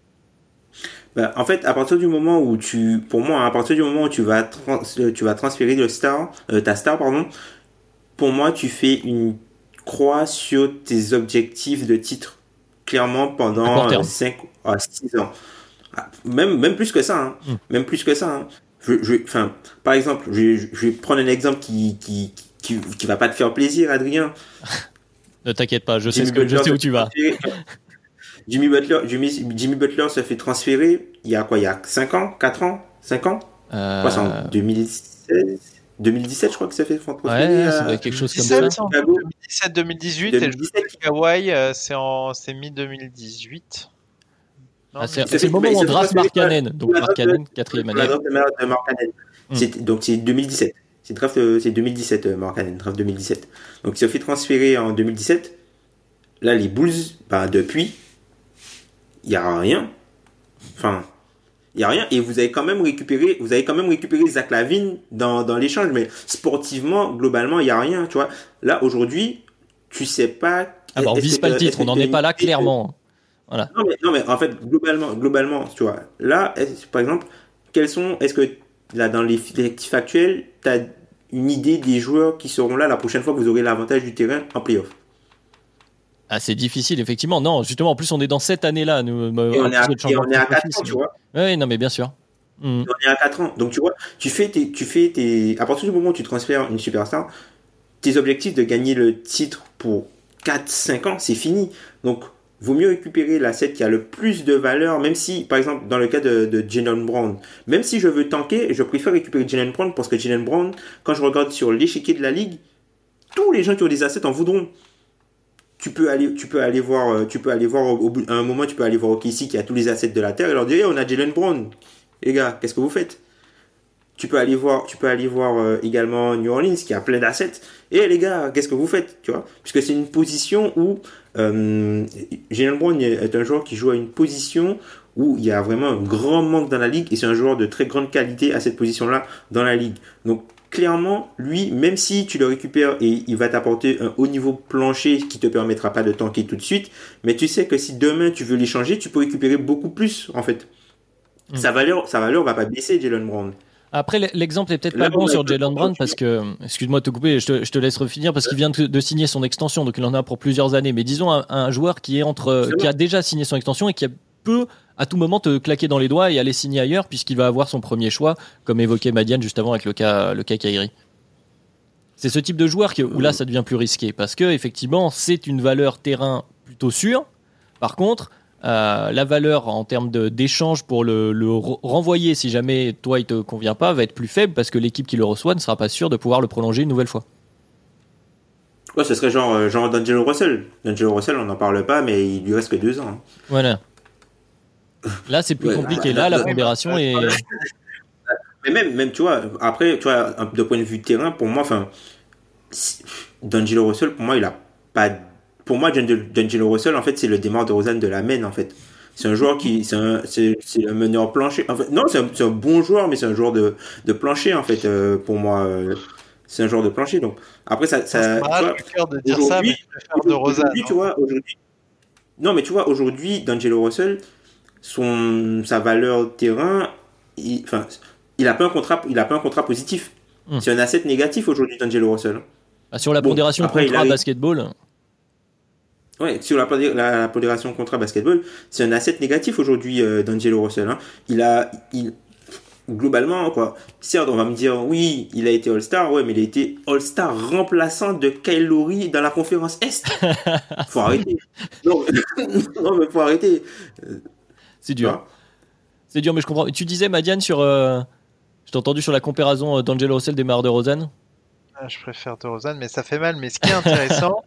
Ben, en fait, à partir du moment où tu, pour moi, à partir du moment où tu vas, trans, tu vas transférer le star, euh, ta star, pardon, pour moi, tu fais une croix sur tes objectifs de titre, clairement, pendant euh, cinq à six ans. Même, même plus que ça, hein. Mm. Même plus que ça, hein. Je, je, enfin, par exemple, je, je vais prendre un exemple qui, qui, qui, qui va pas te faire plaisir, Adrien. Ne t'inquiète pas, je sais ce que, Butler je sais où tu vas. Jimmy Butler, Jimmy, Jimmy Butler se fait transférer, il y a quoi, il y a cinq ans, quatre ans, cinq ans? Euh... Quoi, c'est en deux mille seize, deux mille dix-sept, je crois que ça fait transférer. Ouais, ça doit être quelque chose comme ça. deux mille dix-sept deux mille dix-huit, et le Kawhi, c'est en, c'est mi-deux mille dix-huit. Non, ah, c'est, c'est, c'est le moment où on draft Markkanen, donc Markkanen, quatrième année. La draft de Markkanen. Mm. C'est, donc c'est deux mille dix-sept. C'est draft, c'est deux mille dix-sept, Markkanen, draft deux mille dix-sept. Donc il se fait transférer en deux mille dix-sept. Là, les Bulls, bah, depuis, il n'y a rien. Enfin, Il y a rien. Et vous avez quand même récupéré, vous avez quand même récupéré Zach LaVine dans, dans l'échange. Mais sportivement, globalement, il y a rien, tu vois. Là, aujourd'hui, tu sais pas. Ah bah, on vise pas le titre, on n'en est pas là, clairement. Voilà. Non, mais, non, mais en fait, globalement, globalement, tu vois. Là, par exemple, quels sont, est-ce que, là, dans les effectifs actuels, tu as une idée des joueurs qui seront là la prochaine fois que vous aurez l'avantage du terrain en playoff? Ah, c'est difficile, effectivement. Non, justement, en plus, on est dans cette année-là. Nous, et on est à, et on est à quatre ans, tu vois. Oui, non, mais bien sûr. Mmh. On est à quatre ans. Donc, tu vois, tu fais tes, tu fais tes, à partir du moment où tu transfères une superstar, tes objectifs de gagner le titre pour quatre cinq ans, c'est fini. Donc, vaut mieux récupérer l'asset qui a le plus de valeur, même si, par exemple, dans le cas de, de Jaylen Brown, même si je veux tanker, je préfère récupérer Jaylen Brown parce que Jaylen Brown, quand je regarde sur l'échiquier de la ligue, tous les gens qui ont des assets en voudront. Tu peux aller, tu peux aller voir, tu peux aller voir au bout, à un moment, tu peux aller voir O K C qui a tous les assets de la terre et leur dire, hey, on a Jaylen Brown. Les gars, qu'est-ce que vous faites? Tu peux aller voir, tu peux aller voir euh, également New Orleans qui a plein d'assets. Et hey, les gars, qu'est-ce que vous faites, tu vois? Puisque c'est une position où euh, Jaylen Brown est un joueur qui joue à une position où il y a vraiment un grand manque dans la ligue et c'est un joueur de très grande qualité à cette position-là dans la ligue. Donc clairement, lui, même si tu le récupères et il va t'apporter un haut niveau plancher qui te permettra pas de tanker tout de suite, mais tu sais que si demain tu veux l'échanger, tu peux récupérer beaucoup plus en fait. Mmh. Sa valeur, sa valeur va pas baisser, Jaylen Brown. Après, l'exemple est peut-être pas bon sur Jaylen Brown parce que, excuse-moi de te couper, je te, je te laisse refinir parce qu'il vient de, de signer son extension, donc il en a pour plusieurs années. Mais disons un, un joueur qui est entre, qui a déjà signé son extension et qui peut à tout moment te claquer dans les doigts et aller signer ailleurs puisqu'il va avoir son premier choix, comme évoquait Madiane juste avant avec le cas, le cas Kyrie. C'est ce type de joueur qui, où là ça devient plus risqué parce que effectivement c'est une valeur terrain plutôt sûre. Par contre, Euh, la valeur en termes de, d'échange pour le, le renvoyer si jamais toi il te convient pas va être plus faible parce que l'équipe qui le reçoit ne sera pas sûre de pouvoir le prolonger une nouvelle fois. Ouais, ce serait genre, genre D'Angelo Russell. D'Angelo Russell, on n'en parle pas, mais il lui reste que deux ans. Hein. Voilà. Là, c'est plus ouais, compliqué. Là, la pondération ouais, est. Mais même, même, tu vois, après, tu vois, de point de vue terrain, pour moi, enfin, D'Angelo Russell, pour moi, il a pas. Pour moi, D'Angelo Russell, en fait, c'est le DeMar DeRozan de la main, en fait. C'est un joueur qui, c'est un, c'est, c'est un meneur plancher. En fait, non, c'est un, c'est un bon joueur, mais c'est un joueur de, de plancher, en fait, euh, pour moi. Euh, c'est un joueur de plancher, donc. Après, ça, ça. C'est cœur de dire ça, mais je préfère DeRozan. Aujourd'hui, tu vois, aujourd'hui. Non, mais tu vois, aujourd'hui, D'Angelo Russell, son, sa valeur terrain, il, enfin, il a pas un contrat, il a pas un contrat positif. Hum. C'est un asset négatif aujourd'hui, D'Angelo Russell. Ah, sur la bon, pondération après, contrat a... basketball. Ouais, sur la, la, la pondération contrat basketball, c'est un asset négatif aujourd'hui euh, d'Angelo Russell. Hein. Il a, il, globalement, quoi. Certes, on va me dire, oui, il a été All-Star, ouais, mais il a été All-Star remplaçant de Kyle Lowry dans la conférence Est. Faut arrêter. Non, non, mais faut arrêter. C'est dur. Hein c'est dur, mais je comprends. Tu disais, Madiane, sur, euh, je t'ai entendu sur la comparaison d'Angelo Russell des DeMar DeRozan. Ah, je préfère DeRozan, mais ça fait mal. Mais ce qui est intéressant.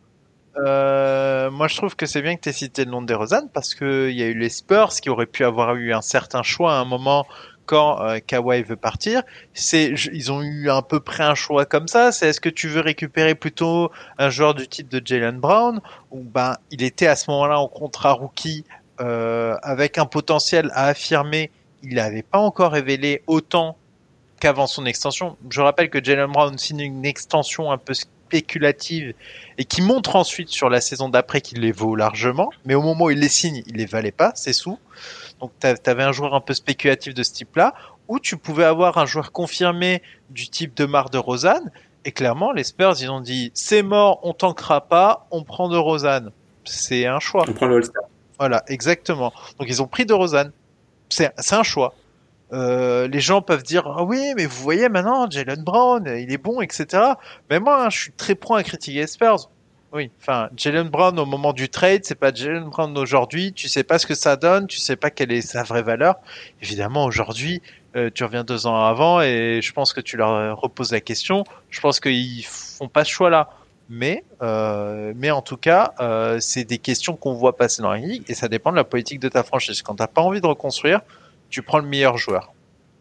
Euh, moi, je trouve que c'est bien que tu aies cité le nom de DeRozan parce qu'il y a eu les Spurs qui auraient pu avoir eu un certain choix à un moment quand euh, Kawhi veut partir. C'est, ils ont eu à peu près un choix comme ça. C'est est-ce que tu veux récupérer plutôt un joueur du type de Jaylen Brown ou ben il était à ce moment-là en contrat rookie euh, avec un potentiel à affirmer. Il n'avait pas encore révélé autant qu'avant son extension. Je rappelle que Jaylen Brown signe une extension un peu spéculative et qui montre ensuite sur la saison d'après qu'il les vaut largement, mais au moment où il les signe, il les valait pas, ses sous. Donc tu avais un joueur un peu spéculatif de ce type-là, ou tu pouvais avoir un joueur confirmé du type de DeMar DeRozan, et clairement les Spurs ils ont dit c'est mort, on tankera pas, on prend DeRozan. C'est un choix. On prend le All-Star. Voilà, exactement. Donc ils ont pris DeRozan. C'est, c'est un choix. Euh, les gens peuvent dire ah oui mais vous voyez maintenant Jaylen Brown il est bon etc, mais moi hein, je suis très prompt à critiquer les Spurs. Oui, enfin Jaylen Brown au moment du trade c'est pas Jaylen Brown d'aujourd'hui, tu sais pas ce que ça donne, tu sais pas quelle est sa vraie valeur. Évidemment aujourd'hui euh, tu reviens deux ans avant et je pense que tu leur reposes la question, je pense qu'ils font pas ce choix là, mais euh, mais en tout cas euh, c'est des questions qu'on voit passer dans la ligue et ça dépend de la politique de ta franchise. Quand t'as pas envie de reconstruire, tu prends le meilleur joueur.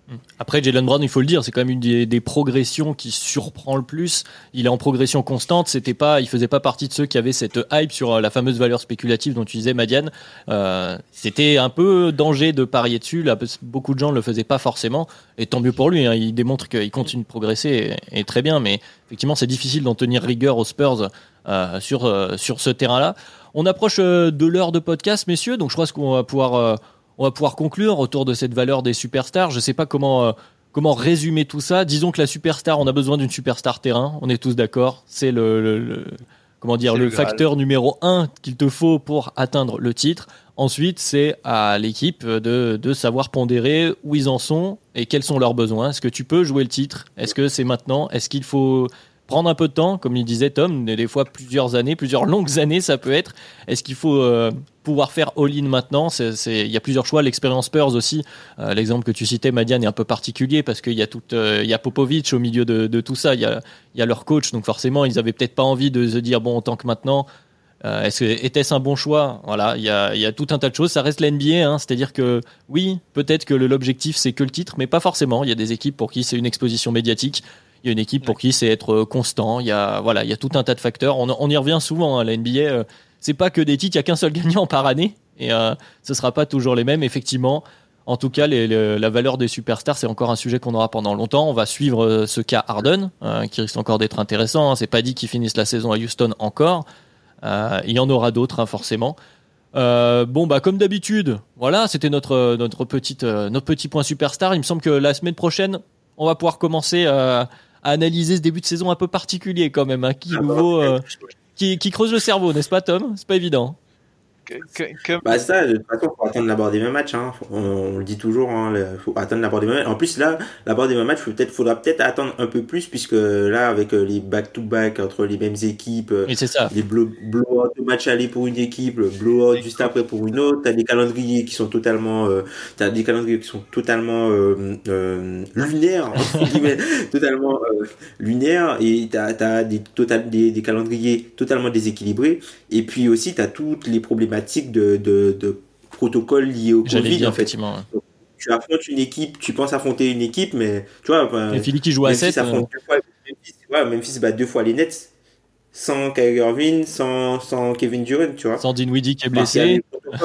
Après, Jaylen Brown, il faut le dire, c'est quand même une des, des progressions qui surprend le plus. Il est en progression constante. C'était pas, il faisait pas partie de ceux qui avaient cette hype sur la fameuse valeur spéculative dont tu disais, Madiane. Euh, c'était un peu danger de parier dessus. Là, beaucoup de gens ne le faisaient pas forcément. Et tant mieux pour lui. Hein. Il démontre qu'il continue de progresser et, et très bien. Mais effectivement, c'est difficile d'en tenir rigueur aux Spurs euh, sur euh, sur ce terrain-là. On approche euh, de l'heure de podcast, messieurs. Donc, je crois qu'on va pouvoir euh, On va pouvoir conclure autour de cette valeur des superstars. Je ne sais pas comment, euh, comment résumer tout ça. Disons que la superstar, on a besoin d'une superstar terrain. On est tous d'accord. C'est le, le, le, comment dire, le, le facteur numéro un qu'il te faut pour atteindre le titre. Ensuite, c'est à l'équipe de, de savoir pondérer où ils en sont et quels sont leurs besoins. Est-ce que tu peux jouer le titre ? Est-ce que c'est maintenant ? Est-ce qu'il faut prendre un peu de temps, comme il disait Tom, des fois plusieurs années, plusieurs longues années, ça peut être. Est-ce qu'il faut euh, pouvoir faire all-in maintenant ? c'est, c'est, il y a plusieurs choix. L'expérience Spurs aussi, euh, l'exemple que tu citais, Madiane, est un peu particulier parce qu'il y a tout, euh, il y a Popovic au milieu de, de tout ça. Il y a, il y a leur coach, donc forcément, ils avaient peut-être pas envie de se dire bon, tant que maintenant. Euh, est-ce que, était-ce un bon choix ? Voilà, il y a, il y a tout un tas de choses. Ça reste la N B A, hein, c'est-à-dire que oui, peut-être que le, l'objectif c'est que le titre, mais pas forcément. Il y a des équipes pour qui c'est une exposition médiatique. Il y a une équipe pour qui c'est être constant. Il y a, voilà, il y a tout un tas de facteurs. On, on y revient souvent. Hein, la N B A, euh, c'est pas que des titres. Il y a qu'un seul gagnant par année, et euh, ce sera pas toujours les mêmes. Effectivement, en tout cas, les, les, la valeur des superstars, c'est encore un sujet qu'on aura pendant longtemps. On va suivre euh, ce cas Harden, euh, qui risque encore d'être intéressant. Hein. C'est pas dit qu'ils finissent la saison à Houston encore. Euh, il y en aura d'autres, hein, forcément. Euh, bon, bah comme d'habitude, voilà, c'était notre notre petite euh, notre petit point superstar. Il me semble que la semaine prochaine, on va pouvoir commencer euh, à analyser ce début de saison un peu particulier quand même, hein, qui, nouveau, euh, qui, qui creuse le cerveau, n'est-ce pas Tom ? C'est pas évident. Que, que, que... Bah ça, de toute façon, faut attendre la barre des mêmes matchs. Hein. On, on le dit toujours, hein, le, faut attendre la barre des mêmes matchs. En plus là, la barre des mêmes matchs, faut peut-être, faudra peut-être attendre un peu plus puisque là, avec euh, les back-to-back entre les mêmes équipes, euh, Et c'est ça. les blow, blow-out de match aller pour une équipe, le blow-out juste après pour une autre, t'as des calendriers qui sont totalement, euh, t'as des calendriers qui sont totalement euh, euh, lunaires, totalement euh, lunaires, et t'as, t'as des, total, des, des calendriers totalement déséquilibrés. Et puis aussi, t'as toutes les problématiques de, de, de protocole liés au J'allais Covid, dire, en fait. effectivement. Donc, tu affrontes une équipe, tu penses affronter une équipe, mais tu vois, ben, et Philly qui joue à sept. Euh... Deux fois, Memphis, ouais, Memphis bat deux fois les Nets, sans Kyrie Irving, sans, sans Kevin Durant, tu vois. Sans Dinwiddie qui est blessé.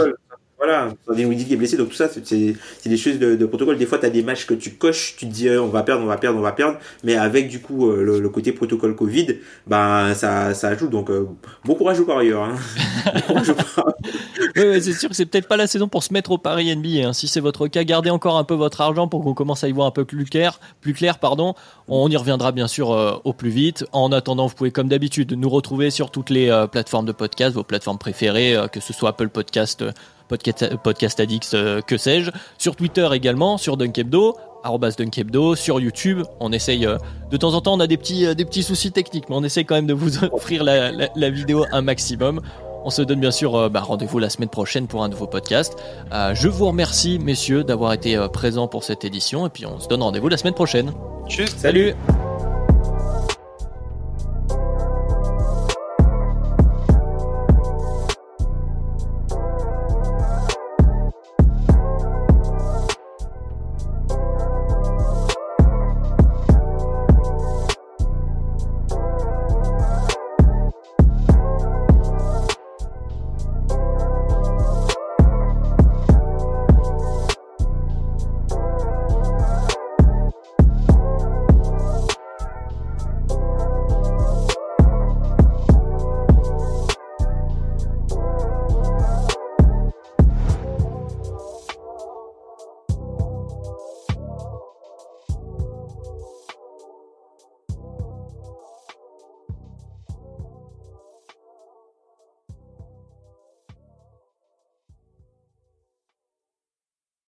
Voilà, sans Dinwiddie qui est blessé, donc tout ça, c'est, c'est, c'est des choses de, de protocole. Des fois, tu as des matchs que tu coches, tu te dis, euh, on va perdre, on va perdre, on va perdre, mais avec du coup euh, le, le côté protocole Covid, ben ça, ça ajoute. Donc, euh, bon courage aux parieurs. Hein. Bon courage aux parieurs. Oui, ouais, c'est sûr que c'est peut-être pas la saison pour se mettre au pari N B A. Hein. Si c'est votre cas, gardez encore un peu votre argent pour qu'on commence à y voir un peu plus clair. Plus clair, pardon. On y reviendra bien sûr euh, au plus vite. En attendant, vous pouvez comme d'habitude nous retrouver sur toutes les euh, plateformes de podcast, vos plateformes préférées, euh, que ce soit Apple Podcast, euh, Podcast, Podcast Addicts, euh, que sais-je. Sur Twitter également, sur Dunkebdo, arobase Dunkebdo, sur YouTube. On essaye, euh, de temps en temps, on a des petits, euh, des petits soucis techniques, mais on essaye quand même de vous offrir la, la, la vidéo un maximum. On se donne bien sûr euh, bah, rendez-vous la semaine prochaine pour un nouveau podcast. Euh, je vous remercie, messieurs, d'avoir été euh, présents pour cette édition. Et puis on se donne rendez-vous la semaine prochaine. Tchuss. Salut.